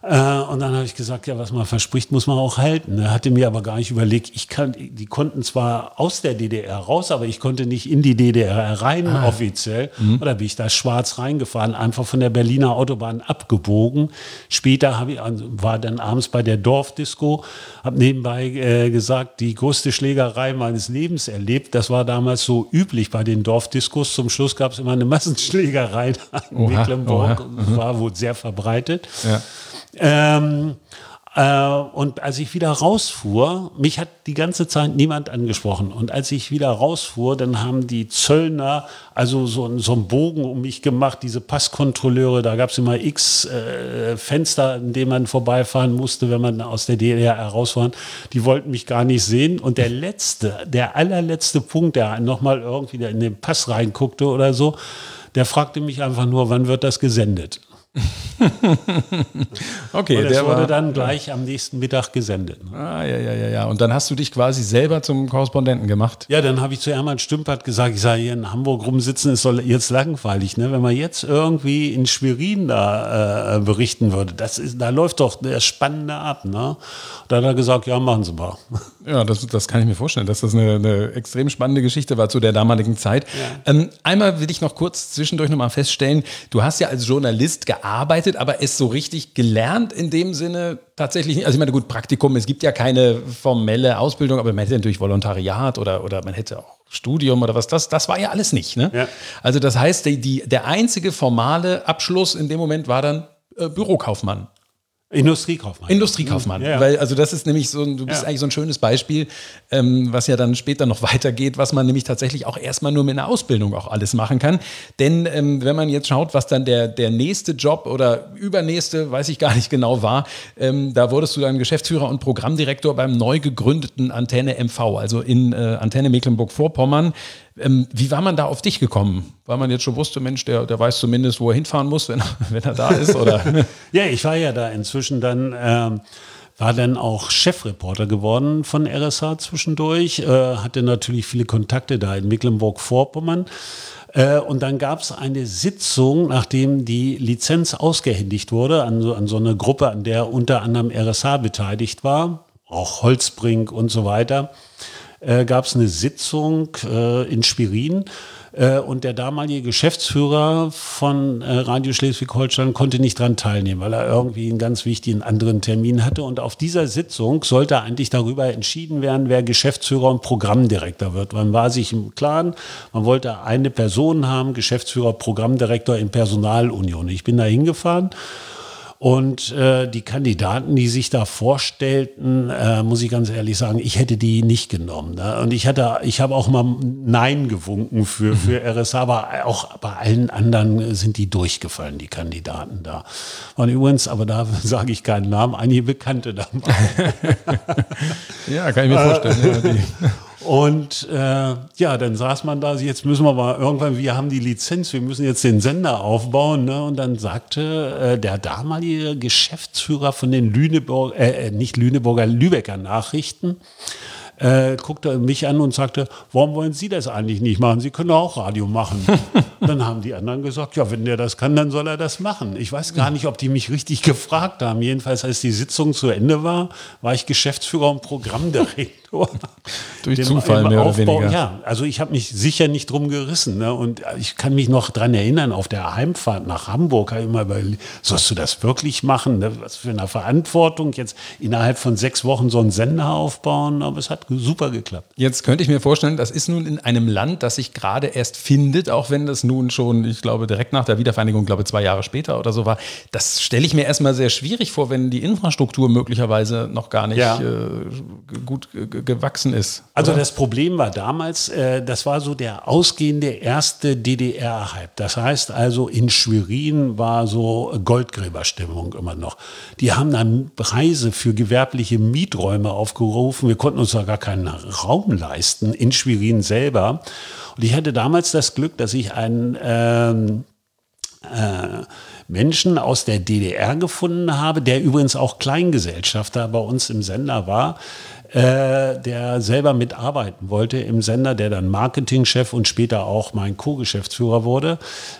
Äh, und dann habe ich gesagt, ja, was man verspricht, muss man auch halten. Er hatte mir aber gar nicht überlegt, ich kann, die konnten zwar aus der D D R raus, aber ich konnte nicht in die D D R rein ah. offiziell. Mhm. Oder bin ich da schwarz reingefahren, einfach von der Berliner Autobahn abgebogen. Später habe ich, war dann abends bei der Dorfdisco, habe nebenbei äh, gesagt, die größte Schlägerei meines Lebens erlebt. Das war damals so üblich bei den Dorfdiscos. Zum Schluss gab es immer eine Massenschlägerei in oha, Mecklenburg. Oha. Mhm. War wohl sehr verbreitet. Ja. Ähm, äh, und als ich wieder rausfuhr, mich hat die ganze Zeit niemand angesprochen. Und als ich wieder rausfuhr, dann haben die Zöllner also so, so einen Bogen um mich gemacht, diese Passkontrolleure, da gab es immer x äh, Fenster, in denen man vorbeifahren musste, wenn man aus der D D R herausfuhr. Die wollten mich gar nicht sehen. Und der letzte, der allerletzte Punkt, der nochmal irgendwie in den Pass reinguckte oder so, der fragte mich einfach nur, wann wird das gesendet? Okay, und das der wurde war, dann gleich am nächsten Mittag gesendet. Ne? Ah, ja, ja, ja, ja. Und dann hast du dich quasi selber zum Korrespondenten gemacht? Ja, dann habe ich zu Hermann Stümpert gesagt, ich sage, hier in Hamburg rumsitzen ist doch jetzt langweilig. Ne? Wenn man jetzt irgendwie in Schwerin da äh, berichten würde, das ist, da läuft doch der Spannende ab. Ne? Da hat er gesagt, ja, machen Sie mal. Ja, das, das kann ich mir vorstellen, dass das eine, eine extrem spannende Geschichte war zu der damaligen Zeit. Ja. Ähm, einmal will ich noch kurz zwischendurch nochmal feststellen, du hast ja als Journalist gearbeitet, aber es so richtig gelernt in dem Sinne tatsächlich nicht. Also ich meine, gut, Praktikum, es gibt ja keine formelle Ausbildung, aber man hätte natürlich Volontariat oder, oder man hätte auch Studium oder was, das, das war ja alles nicht. Ne? Ja. Also das heißt, die, die, der einzige formale Abschluss in dem Moment war dann äh, Bürokaufmann. Industriekaufmann. Industriekaufmann, ja, ja. Weil also das ist nämlich so, du bist ja. eigentlich so ein schönes Beispiel, ähm, was ja dann später noch weitergeht, was man nämlich tatsächlich auch erstmal nur mit einer Ausbildung auch alles machen kann. Denn ähm, wenn man jetzt schaut, was dann der, der nächste Job oder übernächste, weiß ich gar nicht genau war, ähm, da wurdest du dann Geschäftsführer und Programmdirektor beim neu gegründeten Antenne M V, also in äh, Antenne Mecklenburg-Vorpommern. Ähm, wie war man da auf dich gekommen? Weil man jetzt schon wusste, Mensch, der, der weiß zumindest, wo er hinfahren muss, wenn, wenn er da ist, oder? Ja, ich war ja da inzwischen dann, ähm, war dann auch Chefreporter geworden von R S H zwischendurch, äh, hatte natürlich viele Kontakte da in Mecklenburg-Vorpommern. Äh, und dann gab es eine Sitzung, nachdem die Lizenz ausgehändigt wurde, an so, an so eine Gruppe, an der unter anderem R S H beteiligt war, auch Holzbrink und so weiter. Äh, gab es eine Sitzung äh, in Schwerin äh, und der damalige Geschäftsführer von äh, Radio Schleswig-Holstein konnte nicht dran teilnehmen, weil er irgendwie einen ganz wichtigen anderen Termin hatte. Und auf dieser Sitzung sollte eigentlich darüber entschieden werden, wer Geschäftsführer und Programmdirektor wird. Man war sich im Klaren, man wollte eine Person haben, Geschäftsführer, Programmdirektor in Personalunion. Ich bin da hingefahren. Und äh, die Kandidaten, die sich da vorstellten, äh, muss ich ganz ehrlich sagen, ich hätte die nicht genommen. Ne? Und ich hatte, ich habe auch mal Nein gewunken für, für R S H, aber auch bei allen anderen sind die durchgefallen, die Kandidaten da. Und übrigens, aber da sage ich keinen Namen, einige Bekannte dabei. Ja, kann ich mir vorstellen. Ja, die. Und äh, ja, dann saß man da, jetzt müssen wir mal irgendwann, wir haben die Lizenz, wir müssen jetzt den Sender aufbauen. Ne? Und dann sagte äh, der damalige Geschäftsführer von den Lüneburg, äh, nicht Lüneburger, Lübecker Nachrichten, äh, guckte mich an und sagte, warum wollen Sie das eigentlich nicht machen? Sie können auch Radio machen. Dann haben die anderen gesagt, ja, wenn der das kann, dann soll er das machen. Ich weiß gar nicht, ob die mich richtig gefragt haben. Jedenfalls, als die Sitzung zu Ende war, war ich Geschäftsführer und Programmdirektor. Durch Dem, Zufall, mehr Aufbau, oder weniger. Ja, also ich habe mich sicher nicht drum gerissen. Ne? Und ich kann mich noch dran erinnern, auf der Heimfahrt nach Hamburg habe ich immer überlegt, sollst du das wirklich machen? Ne? Was für eine Verantwortung, jetzt innerhalb von sechs Wochen so einen Sender aufbauen. Aber es hat super geklappt. Jetzt könnte ich mir vorstellen, das ist nun in einem Land, das sich gerade erst findet, auch wenn das nun schon, ich glaube, direkt nach der Wiedervereinigung, glaube zwei Jahre später oder so war. Das stelle ich mir erstmal sehr schwierig vor, wenn die Infrastruktur möglicherweise noch gar nicht ja. äh, gut g- gewachsen ist. Also oder? Das Problem war damals, äh, das war so der ausgehende erste D D R-Hype. Das heißt also, in Schwerin war so Goldgräberstimmung immer noch. Die haben dann Preise für gewerbliche Mieträume aufgerufen. Wir konnten uns da gar keinen Raum leisten in Schwerin selber. Und ich hatte damals das Glück, dass ich einen ähm, äh, Menschen aus der D D R gefunden habe, der übrigens auch Kleingesellschafter bei uns im Sender war, äh, der selber mitarbeiten wollte im Sender, der dann Marketingchef und später auch mein Co-Geschäftsführer wurde.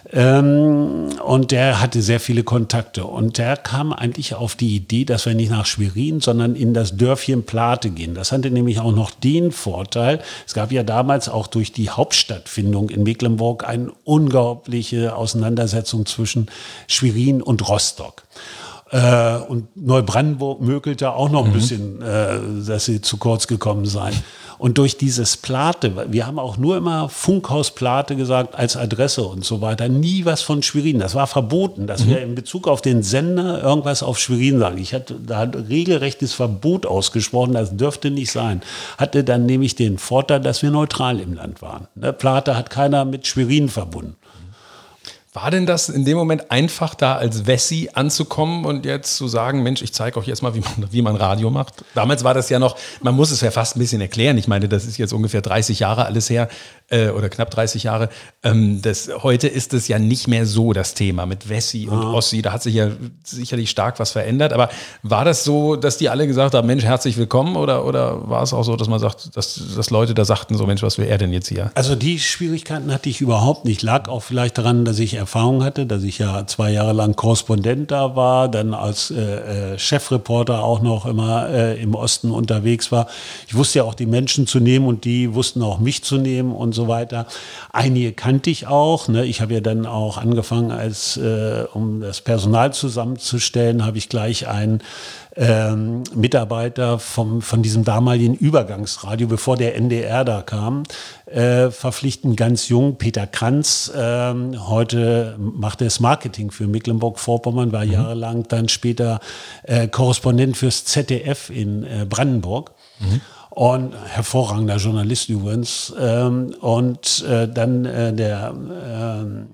Ähm, und der hatte sehr viele Kontakte. Und der kam eigentlich auf die Idee, dass wir nicht nach Schwerin, sondern in das Dörfchen Plate gehen. Das hatte nämlich auch noch den Vorteil, es gab ja damals auch durch die Hauptstadtfindung in Mecklenburg eine unglaubliche Auseinandersetzung zwischen Schwerin und Rostock. Äh, und Neubrandenburg mögelte auch noch ein mhm. bisschen, äh, dass sie zu kurz gekommen seien. Und durch dieses Plate, wir haben auch nur immer Funkhaus Plate gesagt als Adresse und so weiter, nie was von Schwerin. Das war verboten, dass mhm. wir in Bezug auf den Sender irgendwas auf Schwerin sagen. Ich hatte da hat regelrechtes Verbot ausgesprochen, das dürfte nicht sein. Hatte dann nämlich den Vorteil, dass wir neutral im Land waren. Ne? Plate hat keiner mit Schwerin verbunden. War denn das in dem Moment einfach, da als Wessi anzukommen und jetzt zu sagen, Mensch, ich zeige euch jetzt mal, wie man, wie man Radio macht? Damals war das ja noch, man muss es ja fast ein bisschen erklären. Ich meine, das ist jetzt ungefähr dreißig Jahre alles her äh, oder knapp dreißig Jahre. Ähm, das, heute ist es ja nicht mehr so das Thema mit Wessi und ah. Ossi. Da hat sich ja sicherlich stark was verändert. Aber war das so, dass die alle gesagt haben, Mensch, herzlich willkommen? Oder, oder war es auch so, dass man sagt, dass, dass Leute da sagten, so Mensch, was will er denn jetzt hier? Also die Schwierigkeiten hatte ich überhaupt nicht. Lag auch vielleicht daran, dass ich Erfahrung hatte, dass ich ja zwei Jahre lang Korrespondent da war, dann als äh, Chefreporter auch noch immer äh, im Osten unterwegs war. Ich wusste ja auch die Menschen zu nehmen und die wussten auch mich zu nehmen und so weiter. Einige kannte ich auch. Ne? Ich habe ja dann auch angefangen, als äh, um das Personal zusammenzustellen, habe ich gleich einen Ähm, Mitarbeiter vom, von diesem damaligen Übergangsradio, bevor der N D R da kam, äh, verpflichten, ganz jung, Peter Kranz, ähm, heute macht er das Marketing für Mecklenburg-Vorpommern, war mhm. jahrelang dann später äh, Korrespondent fürs Z D F in äh, Brandenburg. Mhm. Und hervorragender Journalist übrigens. Ähm, und äh, dann äh, der äh,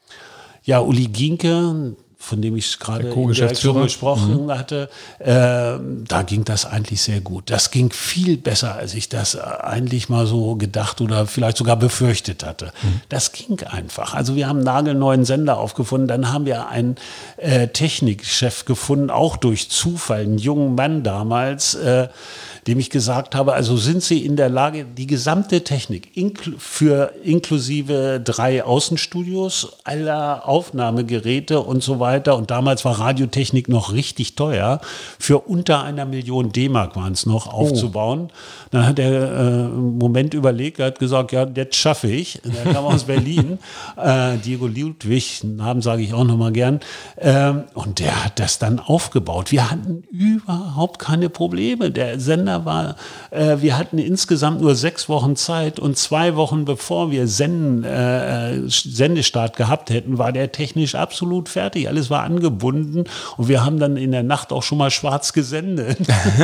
ja, Uli Ginke, von dem ich gerade gesprochen mhm. hatte, äh, da ging das eigentlich sehr gut. Das ging viel besser, als ich das eigentlich mal so gedacht oder vielleicht sogar befürchtet hatte. Mhm. Das ging einfach. Also wir haben einen nagelneuen Sender aufgefunden, dann haben wir einen äh, Technikchef gefunden, auch durch Zufall, einen jungen Mann damals, äh, dem ich gesagt habe, also sind Sie in der Lage, die gesamte Technik inkl- für inklusive drei Außenstudios, aller Aufnahmegeräte und so weiter, und damals war Radiotechnik noch richtig teuer, für unter einer Million D-Mark waren es noch, aufzubauen. Oh. Dann hat er äh, einen Moment überlegt, er hat gesagt, ja, das schaffe ich. Er kam aus Berlin, äh, Diego Ludwig, Namen sage ich auch nochmal gern, ähm, und der hat das dann aufgebaut. Wir hatten überhaupt keine Probleme. Der Sender war, äh, wir hatten insgesamt nur sechs Wochen Zeit und zwei Wochen bevor wir Senden, äh, Sendestart gehabt hätten, war der technisch absolut fertig. Alles war angebunden und wir haben dann in der Nacht auch schon mal schwarz gesendet.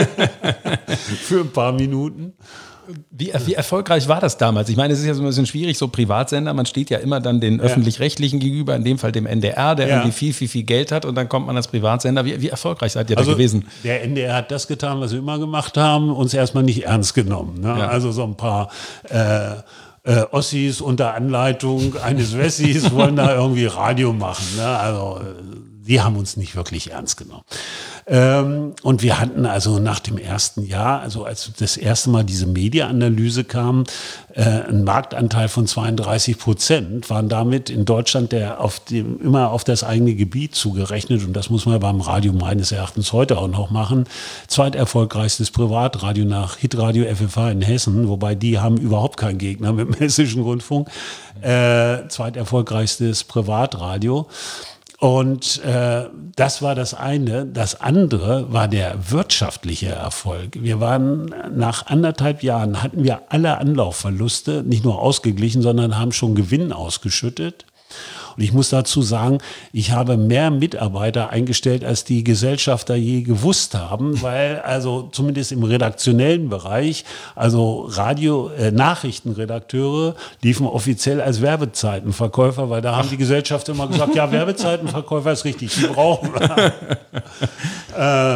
Für ein paar Minuten. Wie, wie erfolgreich war das damals? Ich meine, es ist ja so ein bisschen schwierig, so Privatsender, man steht ja immer dann den ja. Öffentlich-Rechtlichen gegenüber, in dem Fall dem N D R, der ja. irgendwie viel, viel, viel Geld hat, und dann kommt man als Privatsender. Wie, wie erfolgreich seid ihr also da gewesen? Der N D R hat das getan, was wir immer gemacht haben, uns erstmal nicht ernst genommen. Ne? Ja. Also so ein paar äh, äh, Ossis unter Anleitung eines Wessis wollen da irgendwie Radio machen. Ne? Also die haben uns nicht wirklich ernst genommen. Ähm, und wir hatten also nach dem ersten Jahr, also als das erste Mal diese Media-Analyse kam, äh, einen Marktanteil von zweiunddreißig Prozent, waren damit in Deutschland der auf dem, immer auf das eigene Gebiet zugerechnet, und das muss man beim Radio meines Erachtens heute auch noch machen. Zweiterfolgreichstes Privatradio nach Hitradio F F H in Hessen, wobei die haben überhaupt keinen Gegner mit dem Hessischen Rundfunk. Äh, zweiterfolgreichstes Privatradio. Und äh, das war das eine. Das andere war der wirtschaftliche Erfolg. Wir waren nach anderthalb Jahren, hatten wir alle Anlaufverluste nicht nur ausgeglichen, sondern haben schon Gewinn ausgeschüttet. Und ich muss dazu sagen, ich habe mehr Mitarbeiter eingestellt, als die Gesellschafter je gewusst haben, weil also zumindest im redaktionellen Bereich, also Radio, äh, Nachrichtenredakteure liefen offiziell als Werbezeitenverkäufer, weil da haben die Gesellschafter immer gesagt, ja, Werbezeitenverkäufer ist richtig, die brauchen wir. äh,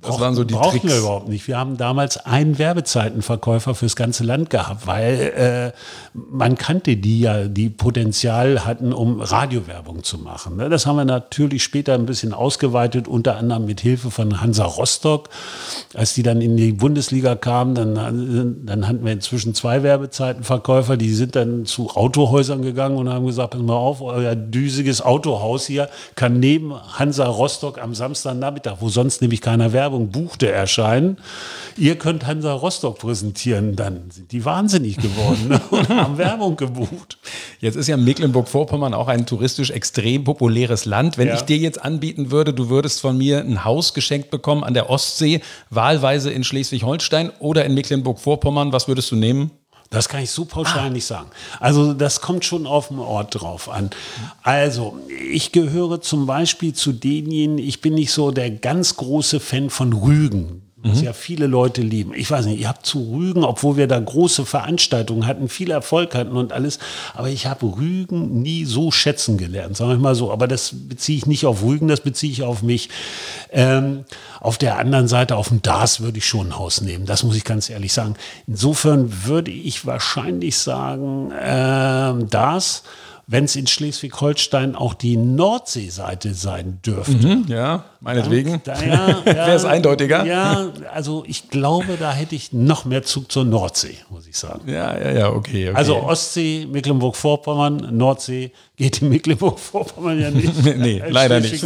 Das waren so die brauchten Tricks. wir überhaupt nicht. Wir haben damals einen Werbezeitenverkäufer fürs ganze Land gehabt, weil äh, man kannte die ja, die Potenzial hatten, um Radiowerbung zu machen. Ne? Das haben wir natürlich später ein bisschen ausgeweitet, unter anderem mit Hilfe von Hansa Rostock. Als die dann in die Bundesliga kamen, dann, dann hatten wir inzwischen zwei Werbezeitenverkäufer, die sind dann zu Autohäusern gegangen und haben gesagt, pass mal auf, euer düsiges Autohaus hier kann neben Hansa Rostock am Samstagnachmittag, wo sonst nämlich keiner Werbung buchte, erscheinen. Ihr könnt Hansa Rostock präsentieren. Dann sind die wahnsinnig geworden, ne? Und haben Werbung gebucht. Jetzt ist ja Mecklenburg-Vorpommern auch ein touristisch extrem populäres Land. Wenn Ja. ich dir jetzt anbieten würde, du würdest von mir ein Haus geschenkt bekommen an der Ostsee, wahlweise in Schleswig-Holstein oder in Mecklenburg-Vorpommern, was würdest du nehmen? Das kann ich so pauschal ah. nicht sagen. Also das kommt schon auf den Ort drauf an. Also ich gehöre zum Beispiel zu denjenigen, ich bin nicht so der ganz große Fan von Rügen, was mhm. ja viele Leute lieben. Ich weiß nicht, ihr habt zu Rügen, obwohl wir da große Veranstaltungen hatten, viel Erfolg hatten und alles, aber ich habe Rügen nie so schätzen gelernt, sagen wir mal so. Aber das beziehe ich nicht auf Rügen, das beziehe ich auf mich. Ähm, auf der anderen Seite, auf dem Dars würde ich schon ein Haus nehmen, das muss ich ganz ehrlich sagen. Insofern würde ich wahrscheinlich sagen, ähm, Dars, wenn es in Schleswig-Holstein auch die Nordseeseite sein dürfte. Mhm, ja, meinetwegen. Da, da, ja, ja, wäre es eindeutiger. Ja, also ich glaube, da hätte ich noch mehr Zug zur Nordsee, muss ich sagen. Ja, ja, ja, okay. okay. Also Ostsee, Mecklenburg-Vorpommern, Nordsee geht in Mecklenburg-Vorpommern ja nicht. Nee, leider nicht.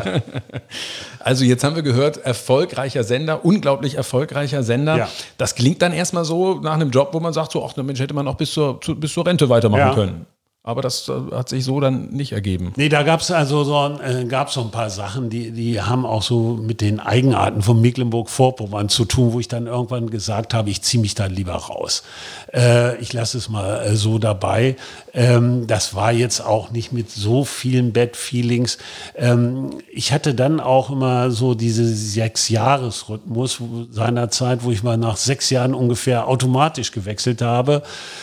Also jetzt haben wir gehört, erfolgreicher Sender, unglaublich erfolgreicher Sender. Ja. Das klingt dann erstmal so nach einem Job, wo man sagt, so, ach, Mensch, hätte man auch bis zur, zu, bis zur Rente weitermachen Ja. können. Aber das äh, hat sich so dann nicht ergeben. Nee, da gab es also so, ein, äh, gab's so ein paar Sachen, die, die haben auch so mit den Eigenarten von Mecklenburg-Vorpommern zu tun, wo ich dann irgendwann gesagt habe, ich ziehe mich da lieber raus. Äh, ich lasse es mal äh, so dabei. Ähm, das war jetzt auch nicht mit so vielen Bad-Feelings. Ähm, ich hatte dann auch immer so diese Sechs-Jahres-Rhythmus seinerzeit, wo ich mal nach sechs Jahren ungefähr automatisch gewechselt habe.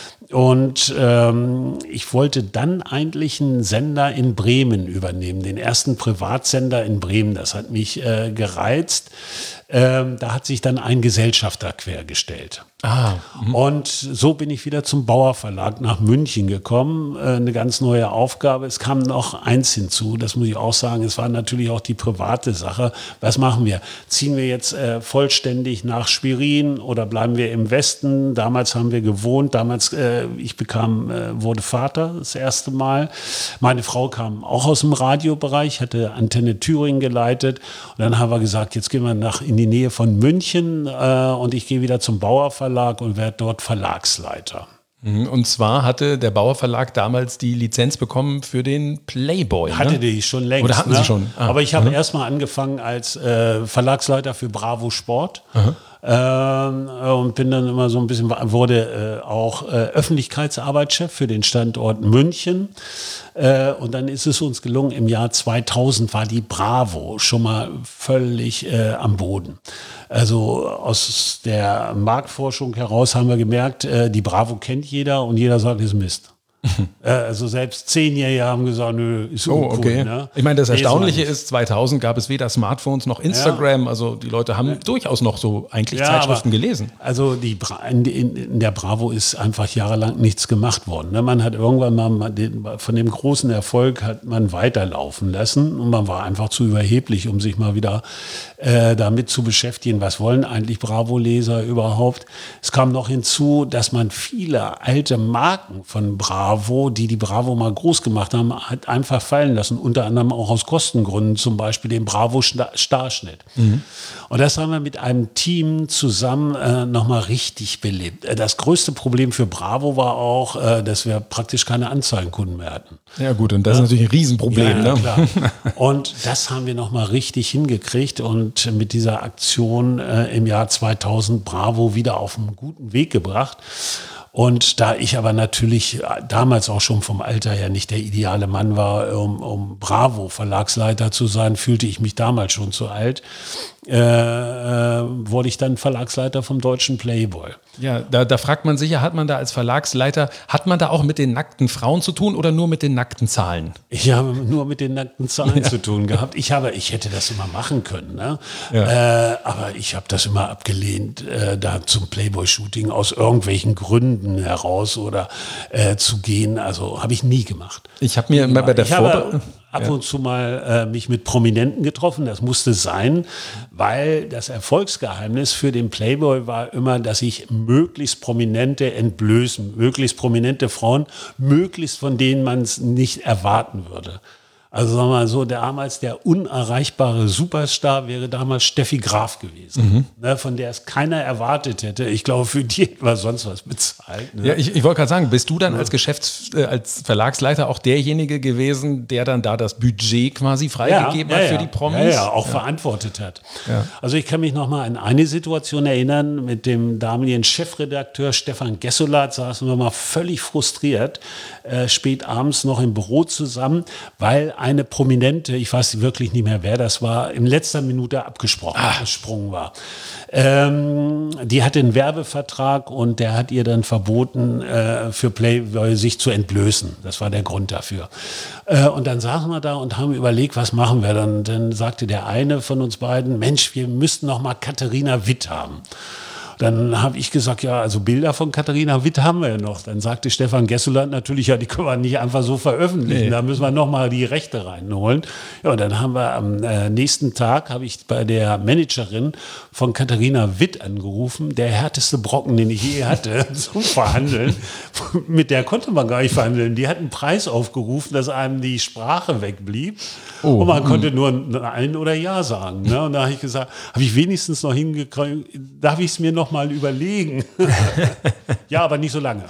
Und ähm, ich wollte dann eigentlich einen Sender in Bremen übernehmen, den ersten Privatsender in Bremen. Das hat mich äh, gereizt. Ähm, da hat sich dann ein Gesellschafter quergestellt. Ah, und so bin ich wieder zum Bauer Verlag nach München gekommen. Äh, eine ganz neue Aufgabe. Es kam noch eins hinzu, das muss ich auch sagen. Es war natürlich auch die private Sache. Was machen wir? Ziehen wir jetzt äh, vollständig nach Schwerin oder bleiben wir im Westen? Damals haben wir gewohnt. Damals, äh, ich bekam, äh, wurde Vater das erste Mal. Meine Frau kam auch aus dem Radiobereich, hatte Antenne Thüringen geleitet. Und dann haben wir gesagt, jetzt gehen wir nach in die Nähe von München äh, und ich gehe wieder zum Bauer Verlag und werde dort Verlagsleiter. und zwar hatte der Bauer Verlag damals die Lizenz bekommen für den Playboy. Ne? Hatte die schon längst. Oder hatten ne? sie schon? Ah. Aber ich habe mhm. erstmal angefangen als äh, Verlagsleiter für Bravo Sport. Ähm, und bin dann immer so ein bisschen, wurde äh, auch äh, Öffentlichkeitsarbeitschef für den Standort München. Äh, und dann ist es uns gelungen, im Jahr zweitausend war die Bravo schon mal völlig äh, am Boden. Also aus der Marktforschung heraus haben wir gemerkt, äh, die Bravo kennt jeder und jeder sagt, ist Mist. Also selbst Zehnjährige haben gesagt, nö, ist oh, uncool. okay. Ne? Ich meine, das Nee, Erstaunliche ist ist, zweitausend gab es weder Smartphones noch Instagram. Ja. Also die Leute haben ja. durchaus noch so eigentlich ja, Zeitschriften gelesen. Also die Bra- in, in der Bravo ist einfach jahrelang nichts gemacht worden. Ne? Man hat irgendwann mal den, von dem großen Erfolg hat man weiterlaufen lassen und man war einfach zu überheblich, um sich mal wieder äh, damit zu beschäftigen, was wollen eigentlich Bravo-Leser überhaupt. Es kam noch hinzu, dass man viele alte Marken von Bravo, die die Bravo mal groß gemacht haben, hat einfach fallen lassen. Unter anderem auch aus Kostengründen, zum Beispiel den Bravo Starschnitt. Mhm. Und das haben wir mit einem Team zusammen äh, nochmal richtig belebt. Das größte Problem für Bravo war auch, äh, dass wir praktisch keine Anzeigenkunden mehr hatten. Ja gut, und das ja. ist natürlich ein Riesenproblem. Ja, ne? klar. Und das haben wir nochmal richtig hingekriegt und mit dieser Aktion äh, im Jahr zweitausend Bravo wieder auf einen guten Weg gebracht. Und da ich aber natürlich damals auch schon vom Alter her nicht der ideale Mann war, um, um Bravo Verlagsleiter zu sein, fühlte ich mich damals schon zu alt. äh, äh, wurde ich dann Verlagsleiter vom Deutschen Playboy. Ja, da, da fragt man sich ja, hat man da als Verlagsleiter, hat man da auch mit den nackten Frauen zu tun oder nur mit den nackten Zahlen? Ich habe nur mit den nackten Zahlen ja. zu tun gehabt. Ich habe, ich hätte das immer machen können, ne? Ja. Äh, aber ich habe das immer abgelehnt, äh, da zum Playboy-Shooting aus irgendwelchen Gründen heraus oder äh, zu gehen. Also habe ich nie gemacht. Ich habe mir immer bei der Vorbereitung ab ja. und zu mal äh, mich mit Prominenten getroffen. Das musste sein, weil das Erfolgsgeheimnis für den Playboy war immer, dass ich möglichst Prominente entblößen, möglichst prominente Frauen, möglichst von denen man es nicht erwarten würde. Also sagen wir mal so, damals der unerreichbare Superstar wäre damals Steffi Graf gewesen, mhm. ne, von der es keiner erwartet hätte. Ich glaube, für die hätten wir sonst was bezahlt. Ne? Ja, ich, ich wollte gerade sagen, bist du dann ja. als Geschäfts-, äh, als Verlagsleiter auch derjenige gewesen, der dann da das Budget quasi freigegeben ja, ja, hat für ja. die Promis? Ja, ja, auch ja. verantwortet hat. Ja. Also ich kann mich noch mal an eine Situation erinnern, mit dem damaligen Chefredakteur Stefan Gessolat saßen wir mal völlig frustriert, äh, spät abends noch im Büro zusammen, weil eine Prominente, ich weiß wirklich nicht mehr, wer das war, in letzter Minute abgesprochen, ah. gesprungen war. Ähm, die hatte einen Werbevertrag und der hat ihr dann verboten, äh, für Playboy sich zu entblößen. Das war der Grund dafür. Äh, und dann saßen wir da und haben überlegt, was machen wir dann? Dann sagte der eine von uns beiden, Mensch, wir müssten noch mal Katharina Witt haben. Dann habe ich gesagt, ja, also Bilder von Katharina Witt haben wir ja noch. Dann sagte Stefan Gessolat natürlich, ja, die können wir nicht einfach so veröffentlichen. Nee. Da müssen wir nochmal die Rechte reinholen. Ja, und dann haben wir am äh, nächsten Tag, habe ich bei der Managerin von Katharina Witt angerufen, der härteste Brocken, den ich je hatte, zum Verhandeln. Mit der konnte man gar nicht verhandeln. Die hat einen Preis aufgerufen, dass einem die Sprache wegblieb. Oh. Und man konnte nur Nein oder Ja sagen. Ne? Und da habe ich gesagt, habe ich wenigstens noch hingekriegt, darf ich es mir noch mal überlegen. Ja, aber nicht so lange.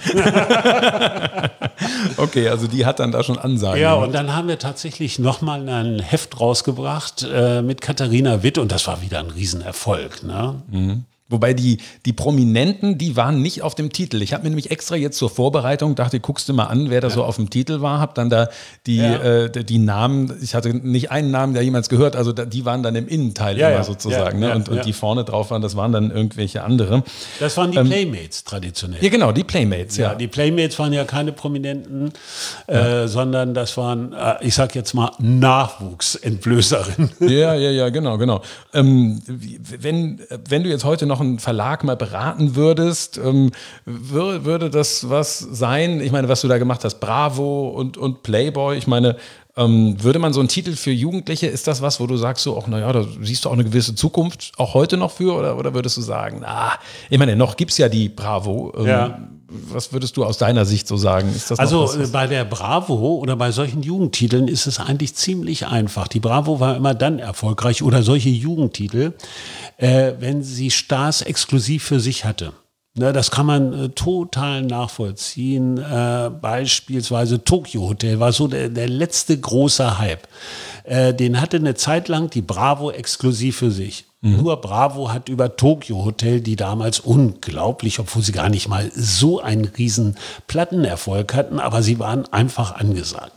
Okay, also die hat dann da schon Ansagen. Ja, gemacht. Und dann haben wir tatsächlich noch mal ein Heft rausgebracht äh, mit Katharina Witt und das war wieder ein Riesenerfolg. Ne? Mhm. Wobei die, die Prominenten, die waren nicht auf dem Titel. Ich habe mir nämlich extra jetzt zur Vorbereitung dachte, guckst du mal an, wer da ja. so auf dem Titel war. Habe dann da die, ja. äh, die Namen, ich hatte nicht einen Namen, der jemals gehört, also da, die waren dann im Innenteil ja, immer ja. sozusagen. Ja, ne? und, ja. und die vorne drauf waren, das waren dann irgendwelche andere. Das waren die ähm, Playmates traditionell. Ja genau, die Playmates, ja. ja. Die Playmates waren ja keine Prominenten, ja. äh, sondern das waren, äh, ich sag jetzt mal, Nachwuchsentblößerinnen. Ja, ja, ja, genau, genau. Ähm, wenn, wenn du jetzt heute noch einen Verlag mal beraten würdest, ähm, würde, würde das was sein? Ich meine, was du da gemacht hast, Bravo und, und Playboy, ich meine, ähm, würde man so einen Titel für Jugendliche, ist das was, wo du sagst so, auch naja, da siehst du auch eine gewisse Zukunft auch heute noch für oder, oder würdest du sagen, na, ich meine, noch gibt es ja die Bravo, ähm, ja. Was würdest du aus deiner Sicht so sagen? Ist das also noch was, bei der Bravo oder bei solchen Jugendtiteln ist es eigentlich ziemlich einfach. Die Bravo war immer dann erfolgreich oder solche Jugendtitel, äh, wenn sie Stars exklusiv für sich hatte. Ne, das kann man äh, total nachvollziehen. Äh, beispielsweise Tokyo Hotel war so der, der letzte große Hype. Äh, den hatte eine Zeit lang die Bravo exklusiv für sich. Mhm. Nur Bravo hat über Tokyo Hotel, die damals unglaublich, obwohl sie gar nicht mal so einen riesen Plattenerfolg hatten, aber sie waren einfach angesagt.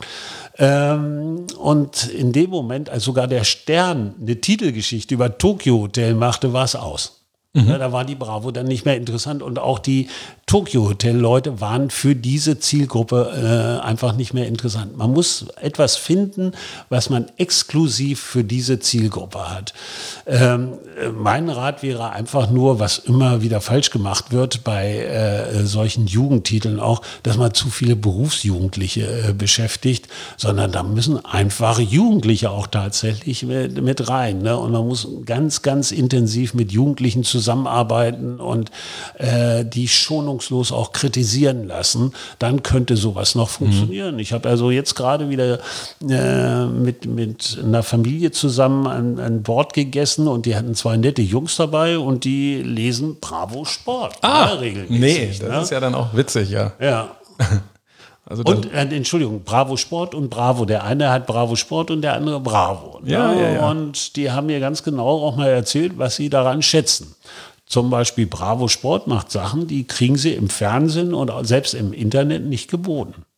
Ähm, und in dem Moment, als sogar der Stern eine Titelgeschichte über Tokyo Hotel machte, war es aus. Mhm. Ja, da war die Bravo dann nicht mehr interessant und auch die Tokyo Hotel Leute waren für diese Zielgruppe äh, einfach nicht mehr interessant. Man muss etwas finden, was man exklusiv für diese Zielgruppe hat. Ähm, mein Rat wäre einfach nur, was immer wieder falsch gemacht wird bei äh, solchen Jugendtiteln auch, dass man zu viele Berufsjugendliche äh, beschäftigt, sondern da müssen einfache Jugendliche auch tatsächlich mit, mit rein. Ne? Und man muss ganz, ganz intensiv mit Jugendlichen zusammenarbeiten und äh, die schonungslos auch kritisieren lassen, dann könnte sowas noch funktionieren. Mhm. Ich habe also jetzt gerade wieder äh, mit, mit einer Familie zusammen an, an Bord gegessen und die hatten zwei nette Jungs dabei und die lesen Bravo Sport. Ah, ja, regelmäßig. Nee, das ne? ist ja dann auch witzig, ja. Ja. Also und, äh, Entschuldigung, Bravo Sport und Bravo. Der eine hat Bravo Sport und der andere Bravo. Ja, ja, ja. Und die haben mir ganz genau auch mal erzählt, was sie daran schätzen. Zum Beispiel Bravo Sport macht Sachen, die kriegen sie im Fernsehen und selbst im Internet nicht geboten.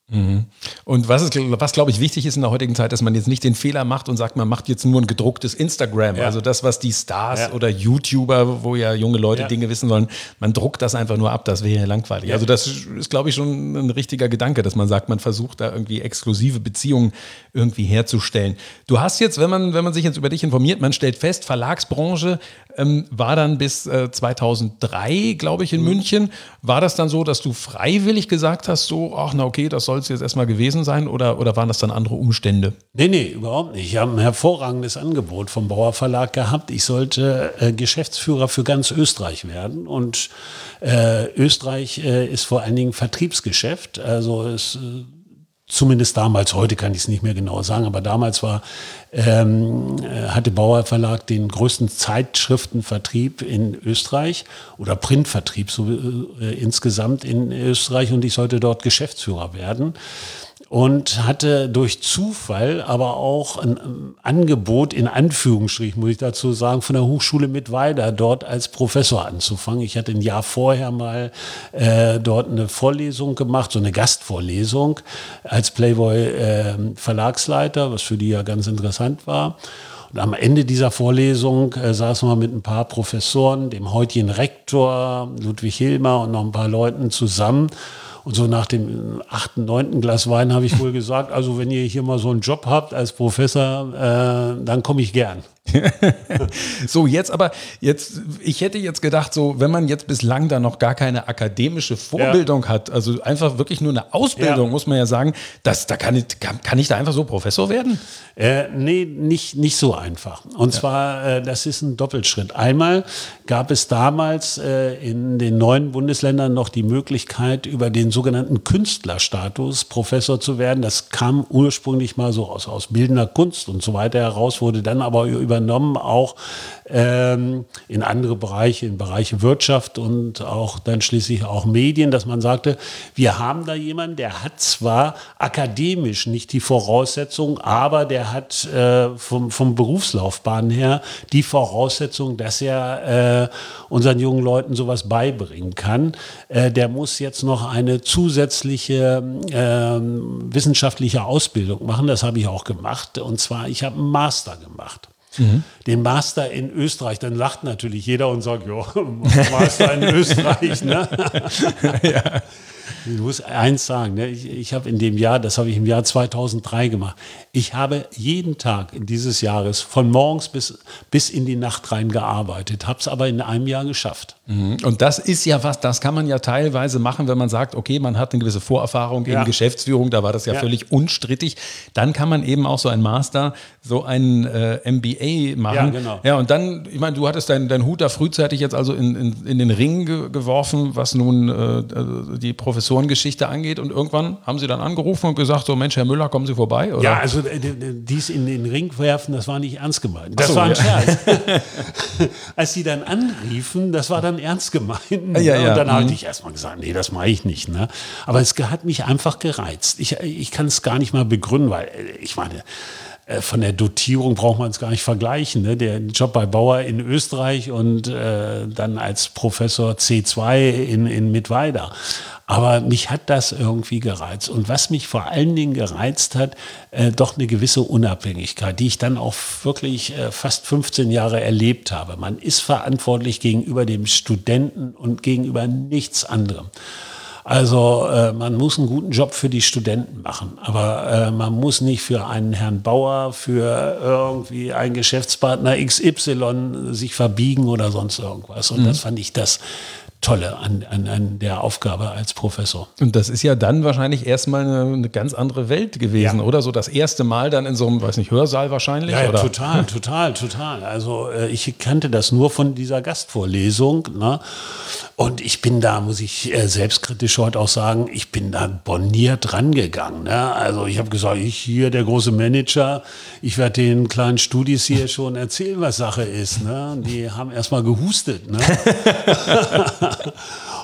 Mhm. Und was, ist, was glaube ich wichtig ist in der heutigen Zeit, dass man jetzt nicht den Fehler macht und sagt, man macht jetzt nur ein gedrucktes Instagram. Ja. Also das, was die Stars ja. oder YouTuber, wo ja junge Leute ja. Dinge wissen wollen, man druckt das einfach nur ab, das wäre ja langweilig. Ja. Also das ist, glaube ich, schon ein richtiger Gedanke, dass man sagt, man versucht da irgendwie exklusive Beziehungen irgendwie herzustellen. Du hast jetzt, wenn man, wenn man sich jetzt über dich informiert, man stellt fest, Verlagsbranche ähm, war dann bis äh, zweitausenddrei, glaube ich, in mhm. München. War das dann so, dass du freiwillig gesagt hast, so, ach na okay, das soll es jetzt erstmal gewesen sein, oder, oder waren das dann andere Umstände? Nee, nee, überhaupt nicht. Ich habe ein hervorragendes Angebot vom Bauer Verlag gehabt. Ich sollte äh, Geschäftsführer für ganz Österreich werden, und äh, Österreich äh, ist vor allen Dingen Vertriebsgeschäft. Also es äh, Zumindest damals, heute kann ich es nicht mehr genau sagen, aber damals war, ähm, hatte Bauer Verlag den größten Zeitschriftenvertrieb in Österreich oder Printvertrieb so, äh, insgesamt in Österreich, und ich sollte dort Geschäftsführer werden. Und hatte durch Zufall aber auch ein Angebot, in Anführungsstrichen muss ich dazu sagen, von der Hochschule Mittweida dort als Professor anzufangen. Ich hatte ein Jahr vorher mal äh, dort eine Vorlesung gemacht, so eine Gastvorlesung als Playboy äh, Verlagsleiter, was für die ja ganz interessant war. Und am Ende dieser Vorlesung äh, saßen wir mit ein paar Professoren, dem heutigen Rektor Ludwig Hilmer und noch ein paar Leuten zusammen. Und so nach dem achten, neunten Glas Wein habe ich wohl gesagt, also wenn ihr hier mal so einen Job habt als Professor, äh, dann komme ich gern. So, jetzt aber, jetzt, ich hätte jetzt gedacht, so, wenn man jetzt bislang da noch gar keine akademische Vorbildung ja. hat, also einfach wirklich nur eine Ausbildung, ja. muss man ja sagen, dass, da kann ich, kann, kann ich da einfach so Professor werden? Äh, nee, nicht, nicht so einfach. Und ja. zwar, äh, das ist ein Doppelschritt. Einmal gab es damals äh, in den neuen Bundesländern noch die Möglichkeit, über den sogenannten Künstlerstatus Professor zu werden. Das kam ursprünglich mal so aus, aus bildender Kunst und so weiter heraus, wurde dann aber über übernommen, auch ähm, in andere Bereiche, in Bereiche Wirtschaft und auch dann schließlich auch Medien, dass man sagte, wir haben da jemanden, der hat zwar akademisch nicht die Voraussetzung, aber der hat äh, vom, vom Berufslaufbahn her die Voraussetzung, dass er äh, unseren jungen Leuten sowas beibringen kann. Äh, der muss jetzt noch eine zusätzliche äh, wissenschaftliche Ausbildung machen. Das habe ich auch gemacht. Und zwar, ich habe einen Master gemacht. Mhm. Den Master in Österreich, dann lacht natürlich jeder und sagt, ja, Master in Österreich, ne? Ja. Ich muss eins sagen, ne? ich, ich habe in dem Jahr, das habe ich im Jahr zweitausenddrei gemacht, ich habe jeden Tag dieses Jahres von morgens bis, bis in die Nacht rein gearbeitet, habe es aber in einem Jahr geschafft. Und das ist ja was, das kann man ja teilweise machen, wenn man sagt, okay, man hat eine gewisse Vorerfahrung in ja. Geschäftsführung, da war das ja, ja völlig unstrittig. Dann kann man eben auch so ein Master, so ein äh, M B A machen. Ja, genau. Ja, und dann, ich meine, du hattest deinen dein Hut da frühzeitig jetzt also in, in, in den Ring ge- geworfen, was nun äh, die Professorengeschichte angeht, und irgendwann haben sie dann angerufen und gesagt, so Mensch, Herr Müller, kommen Sie vorbei? Oder? Ja, also äh, dies in den Ring werfen, das war nicht ernst gemeint. Das so, war ein ja. Scherz. Als sie dann anriefen, das war dann ernst gemeint. Ja, ja, und dann ja. habe ich erstmal gesagt, nee, das mache ich nicht. Ne? Aber es hat mich einfach gereizt. Ich, ich kann es gar nicht mal begründen, weil ich meine, von der Dotierung braucht man es gar nicht vergleichen. Ne? Der Job bei Bauer in Österreich und äh, dann als Professor C zwei in, in Mittweida. Aber mich hat das irgendwie gereizt. Und was mich vor allen Dingen gereizt hat, äh, doch eine gewisse Unabhängigkeit, die ich dann auch wirklich äh, fast fünfzehn Jahre erlebt habe. Man ist verantwortlich gegenüber dem Studenten und gegenüber nichts anderem. Also äh, man muss einen guten Job für die Studenten machen, aber äh, man muss nicht für einen Herrn Bauer, für irgendwie einen Geschäftspartner X Y sich verbiegen oder sonst irgendwas. Und mhm. das fand ich das Tolle an, an, an der Aufgabe als Professor. Und das ist ja dann wahrscheinlich erstmal eine, eine ganz andere Welt gewesen, ja. oder? So das erste Mal dann in so einem, weiß nicht, Hörsaal wahrscheinlich? Ja, ja oder? total, total, total. Also äh, ich kannte das nur von dieser Gastvorlesung, ne? Und ich bin da, muss ich äh, selbstkritisch heute auch sagen, ich bin da borniert rangegangen. Ne? Also ich habe gesagt, ich hier, der große Manager, ich werde den kleinen Studis hier schon erzählen, was Sache ist. Ne? Die haben erstmal gehustet. Ne?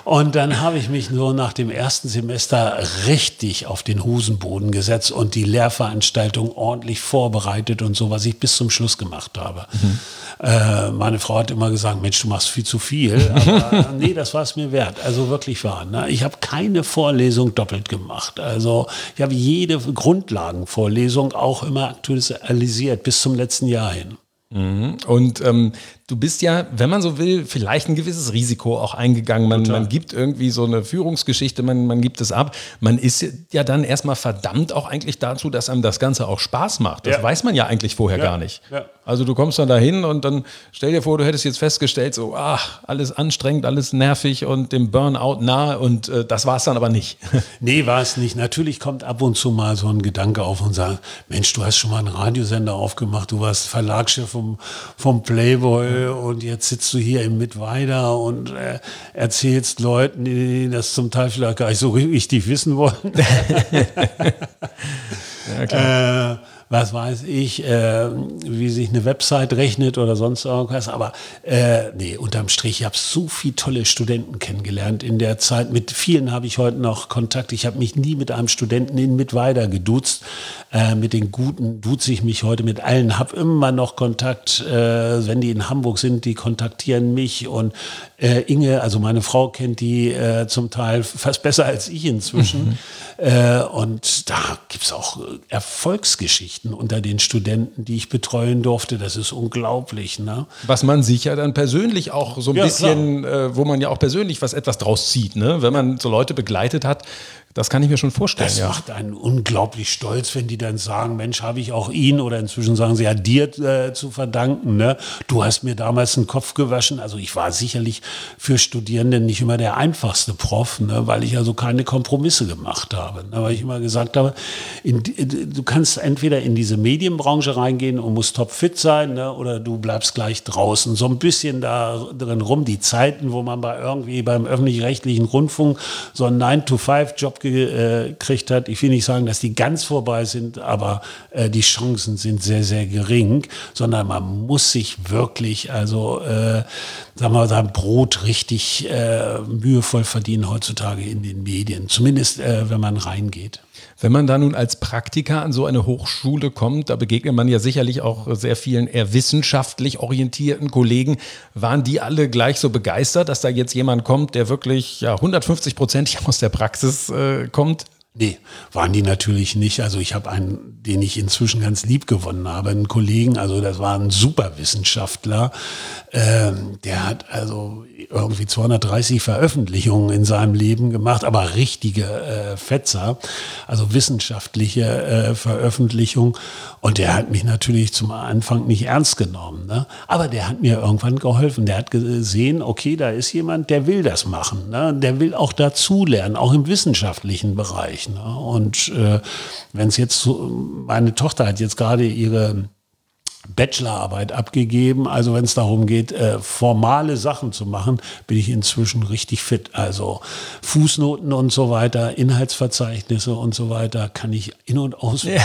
Und dann habe ich mich nur nach dem ersten Semester richtig auf den Hosenboden gesetzt und die Lehrveranstaltung ordentlich vorbereitet und so, was ich bis zum Schluss gemacht habe. Mhm. Äh, meine Frau hat immer gesagt, Mensch, du machst viel zu viel. Aber nee, das war es mir wert. Also wirklich wahr. Ne? Ich habe keine Vorlesung doppelt gemacht. Also ich habe jede Grundlagenvorlesung auch immer aktualisiert bis zum letzten Jahr hin. Mhm. Und ähm, du bist ja, wenn man so will, vielleicht ein gewisses Risiko auch eingegangen. Man, man gibt irgendwie so eine Führungsgeschichte, man, man gibt es ab. Man ist ja dann erstmal verdammt auch eigentlich dazu, dass einem das Ganze auch Spaß macht. Das ja. weiß man ja eigentlich vorher ja. gar nicht. Ja. Also du kommst dann dahin und dann stell dir vor, du hättest jetzt festgestellt, so ach, alles anstrengend, alles nervig und dem Burnout nahe und äh, das war es dann aber nicht. Nee, war es nicht. Natürlich kommt ab und zu mal so ein Gedanke auf und sagt, Mensch, du hast schon mal einen Radiosender aufgemacht, du warst Verlagschef vom, vom Playboy und jetzt sitzt du hier im Mittweida und äh, erzählst Leuten, die das zum Teil vielleicht gar nicht so richtig wissen wollen. Ja, klar. Äh, was weiß ich, äh, wie sich eine Website rechnet oder sonst irgendwas. Aber äh, nee, unterm Strich, ich habe so viele tolle Studenten kennengelernt in der Zeit. Mit vielen habe ich heute noch Kontakt. Ich habe mich nie mit einem Studenten in Mittweida geduzt. Äh, mit den Guten duze ich mich heute mit allen. Habe immer noch Kontakt, äh, wenn die in Hamburg sind, die kontaktieren mich. Und äh, Inge, also meine Frau, kennt die äh, zum Teil fast besser als ich inzwischen. Mhm. Äh, und da gibt's auch Erfolgsgeschichten unter den Studenten, die ich betreuen durfte. Das ist unglaublich. Ne? Was man sich ja dann persönlich auch so ein ja, bisschen, äh, wo man ja auch persönlich was etwas draus zieht, ne? Wenn man so Leute begleitet hat. Das kann ich mir schon vorstellen. Das ja. macht einen unglaublich stolz, wenn die dann sagen, Mensch, habe ich auch ihn oder inzwischen sagen sie ja dir äh, zu verdanken. Ne? Du hast mir damals den Kopf gewaschen. Also ich war sicherlich für Studierende nicht immer der einfachste Prof, ne? Weil ich also keine Kompromisse gemacht habe. Ne? Weil ich immer gesagt habe, in, du kannst entweder in diese Medienbranche reingehen und musst topfit sein, ne? Oder du bleibst gleich draußen. So ein bisschen da drin rum, die Zeiten, wo man bei irgendwie beim öffentlich-rechtlichen Rundfunk so einen nine to five Job gekriegt hat. Ich will nicht sagen, dass die ganz vorbei sind, aber äh, die Chancen sind sehr, sehr gering, sondern man muss sich wirklich, also äh, sagen wir mal, sein Brot richtig äh, mühevoll verdienen heutzutage in den Medien, zumindest äh, wenn man reingeht. Wenn man da nun als Praktiker an so eine Hochschule kommt, da begegnet man ja sicherlich auch sehr vielen eher wissenschaftlich orientierten Kollegen. Waren die alle gleich so begeistert, dass da jetzt jemand kommt, der wirklich ja, hundertfünfzig Prozent aus der Praxis äh, kommt? Nee, waren die natürlich nicht. Also ich habe einen, den ich inzwischen ganz lieb gewonnen habe, einen Kollegen, also das war ein Superwissenschaftler, ähm, der hat also irgendwie zweihundertdreißig Veröffentlichungen in seinem Leben gemacht, aber richtige äh, Fetzer, also wissenschaftliche äh, Veröffentlichungen. Und der hat mich natürlich zum Anfang nicht ernst genommen, ne? Aber der hat mir irgendwann geholfen. Der hat gesehen, okay, da ist jemand, der will das machen, ne? Der will auch dazulernen, auch im wissenschaftlichen Bereich. Ne? Und äh, wenn es jetzt so, meine Tochter hat jetzt gerade ihre Bachelorarbeit abgegeben, also wenn es darum geht, äh, formale Sachen zu machen, bin ich inzwischen richtig fit. Also Fußnoten und so weiter, Inhaltsverzeichnisse und so weiter, kann ich in- und auswendig.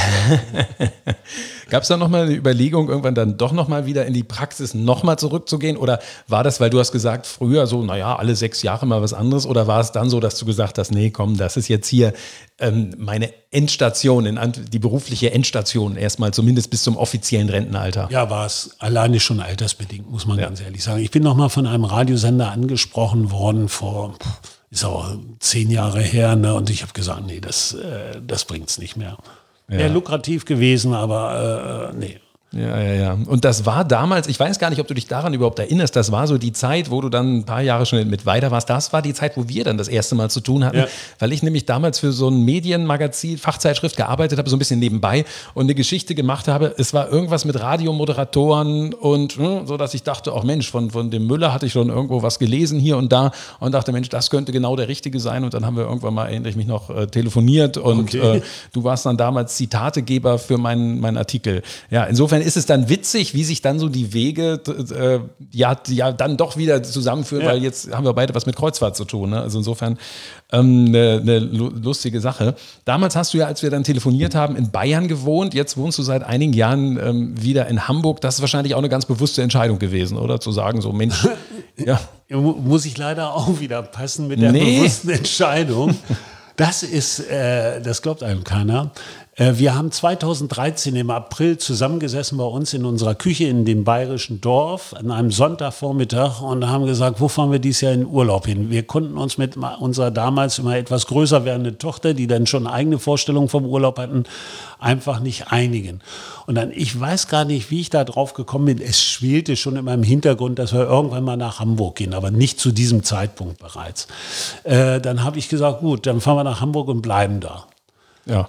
Gab es da nochmal eine Überlegung, irgendwann dann doch nochmal wieder in die Praxis nochmal zurückzugehen? Oder war das, weil du hast gesagt, früher so, naja, alle sechs Jahre mal was anderes? Oder war es dann so, dass du gesagt hast, nee, komm, das ist jetzt hier ähm, meine Endstation, in, die berufliche Endstation erstmal, zumindest bis zum offiziellen Rentenalter? Ja, war es alleine schon altersbedingt, muss man ja. ganz ehrlich sagen. Ich bin nochmal von einem Radiosender angesprochen worden vor, ist auch zehn Jahre her, ne? Und ich habe gesagt, nee, das, äh, das bringt's nicht mehr. Ja. Wäre lukrativ gewesen, aber äh, nee. Ja, ja, ja. Und das war damals, ich weiß gar nicht, ob du dich daran überhaupt erinnerst, das war so die Zeit, wo du dann ein paar Jahre schon mit weiter warst. Das war die Zeit, wo wir dann das erste Mal zu tun hatten, ja. Weil ich nämlich damals für so ein Medienmagazin, Fachzeitschrift gearbeitet habe, so ein bisschen nebenbei und eine Geschichte gemacht habe. Es war irgendwas mit Radiomoderatoren und ne, so, dass ich dachte, auch Mensch, von, von dem Müller hatte ich schon irgendwo was gelesen hier und da und dachte, Mensch, das könnte genau der Richtige sein. Und dann haben wir irgendwann mal, erinnere ich mich noch, äh, telefoniert und okay. äh, du warst dann damals Zitategeber für meinen, meinen Artikel. Ja, insofern ist es dann witzig, wie sich dann so die Wege äh, ja, ja dann doch wieder zusammenführen, ja. Weil jetzt haben wir beide was mit Kreuzfahrt zu tun. Ne? Also insofern ähm, eine, eine lustige Sache. Damals hast du ja, als wir dann telefoniert haben, in Bayern gewohnt. Jetzt wohnst du seit einigen Jahren ähm, wieder in Hamburg. Das ist wahrscheinlich auch eine ganz bewusste Entscheidung gewesen, oder? Zu sagen so, Mensch. Ja. Muss ich leider auch wieder passen mit der Nee. bewussten Entscheidung. Das ist, äh, das glaubt einem keiner. Äh, wir haben zweitausenddreizehn im April zusammengesessen bei uns in unserer Küche in dem bayerischen Dorf an einem Sonntagvormittag und haben gesagt, wo fahren wir dieses Jahr in Urlaub hin? Wir konnten uns mit unserer damals immer etwas größer werdenden Tochter, die dann schon eigene Vorstellungen vom Urlaub hatten, einfach nicht einigen. Und dann, ich weiß gar nicht, wie ich da drauf gekommen bin. Es schwelte schon in meinem Hintergrund, dass wir irgendwann mal nach Hamburg gehen, aber nicht zu diesem Zeitpunkt bereits. Äh, dann habe ich gesagt, gut, dann fahren wir nach Hamburg und bleiben da. Ja.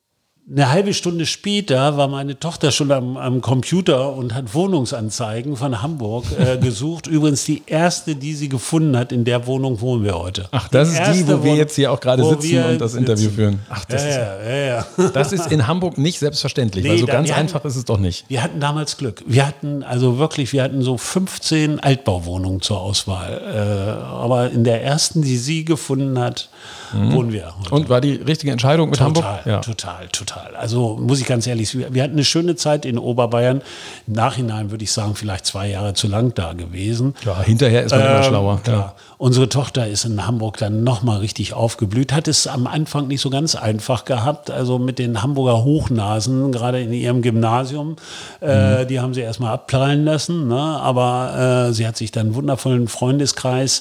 Eine halbe Stunde später war meine Tochter schon am, am Computer und hat Wohnungsanzeigen von Hamburg äh, gesucht. Übrigens die erste, die sie gefunden hat, in der Wohnung wohnen wir heute. Ach, das ist die, wo wir jetzt hier auch gerade sitzen und das Interview sitzen. führen. Ach, das, ja, ist, ja, ja, ja. das ist in Hamburg nicht selbstverständlich, Nee, weil so da- ganz wir hatten- einfach ist es doch nicht. Wir hatten damals Glück. Wir hatten also wirklich, wir hatten so fünfzehn Altbauwohnungen zur Auswahl. Äh, aber in der ersten, die sie gefunden hat, wohnen wir heute. Und war die richtige Entscheidung mit Total, Hamburg? Ja. total, total. Also muss ich ganz ehrlich, wir, wir hatten eine schöne Zeit in Oberbayern. Im Nachhinein würde ich sagen, vielleicht zwei Jahre zu lang da gewesen. Ja, hinterher ist man immer Ähm, schlauer. Klar. Unsere Tochter ist in Hamburg dann nochmal richtig aufgeblüht, hat es am Anfang nicht so ganz einfach gehabt, also mit den Hamburger Hochnasen, gerade in ihrem Gymnasium, äh, die haben sie erstmal abprallen lassen, ne? Aber äh, sie hat sich dann einen wundervollen Freundeskreis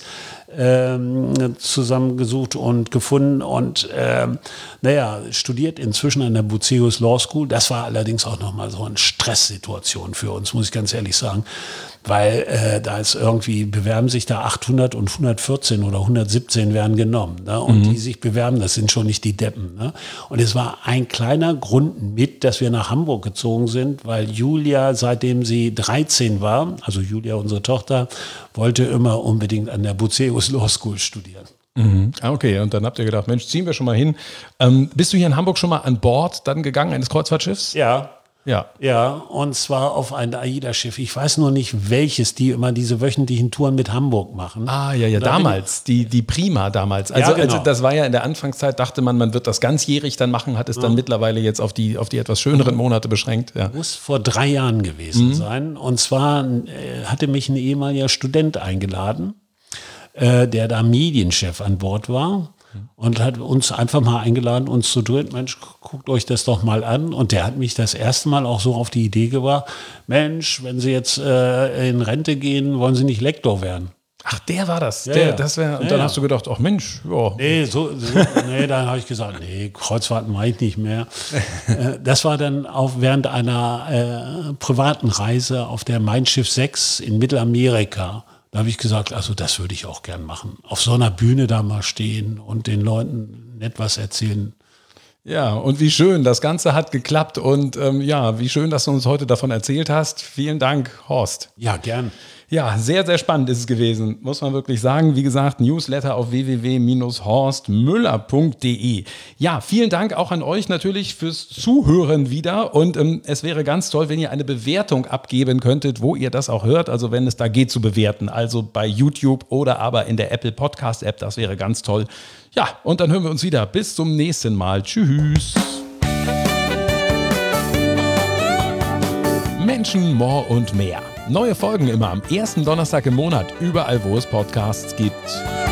ähm, zusammengesucht und gefunden und ähm, naja, studiert inzwischen an der Buceus Law School. Das war allerdings auch nochmal so eine Stresssituation für uns, muss ich ganz ehrlich sagen, weil äh, da ist irgendwie, bewerben sich da achthundert und hundertvierzehn oder hundertsiebzehn werden genommen. Ne? Und die sich bewerben, das sind schon nicht die Deppen. Ne? Und es war ein kleiner Grund mit, dass wir nach Hamburg gezogen sind, weil Julia, seitdem sie dreizehn war, also Julia, unsere Tochter, wollte immer unbedingt an der Buceus Law School studieren. Mhm. Ah, okay, und dann habt ihr gedacht, Mensch, ziehen wir schon mal hin. Ähm, bist du hier in Hamburg schon mal an Bord dann gegangen, eines Kreuzfahrtschiffs? Ja. Ja. Ja, und zwar auf ein AIDA-Schiff. Ich weiß nur nicht, welches, die immer diese wöchentlichen Touren mit Hamburg machen. Ah, ja, ja, Da bin damals, die, die Prima damals. Also, Ja, genau. also das war ja in der Anfangszeit, dachte man, man wird das ganzjährig dann machen, hat es dann mittlerweile jetzt auf die, auf die etwas schöneren Monate beschränkt. Ja. Muss vor drei Jahren gewesen sein. Und zwar äh, hatte mich ein ehemaliger Student eingeladen, äh, der da Medienchef an Bord war. Und hat uns einfach mal eingeladen, uns zu dritt, Mensch, guckt euch das doch mal an. Und der hat mich das erste Mal auch so auf die Idee gebracht, Mensch, wenn Sie jetzt äh, in Rente gehen, wollen Sie nicht Lektor werden? Ach, der war das. Ja, der, ja. das wär, und Ja, dann ja. hast du gedacht, ach Mensch, ja. Nee, so, so, nee, dann habe ich gesagt, nee, Kreuzfahrten mache ich nicht mehr. Äh, Das war dann auch während einer äh, privaten Reise auf der Mein Schiff sechs in Mittelamerika. Da habe ich gesagt, also das würde ich auch gern machen. Auf so einer Bühne da mal stehen und den Leuten nett was erzählen. Ja, und wie schön, das Ganze hat geklappt und ähm, ja, wie schön, dass du uns heute davon erzählt hast. Vielen Dank, Horst. Ja, gern. Ja, sehr, sehr spannend ist es gewesen, muss man wirklich sagen. Wie gesagt, Newsletter auf w w w Bindestrich horst müller punkt d e. Ja, vielen Dank auch an euch natürlich fürs Zuhören wieder. Und ähm, es wäre ganz toll, wenn ihr eine Bewertung abgeben könntet, wo ihr das auch hört. Also wenn es da geht zu bewerten. Also bei YouTube oder aber in der Apple Podcast App. Das wäre ganz toll. Ja, und dann hören wir uns wieder. Bis zum nächsten Mal. Tschüss. Menschen, More und mehr. Neue Folgen immer am ersten Donnerstag im Monat, überall wo es Podcasts gibt.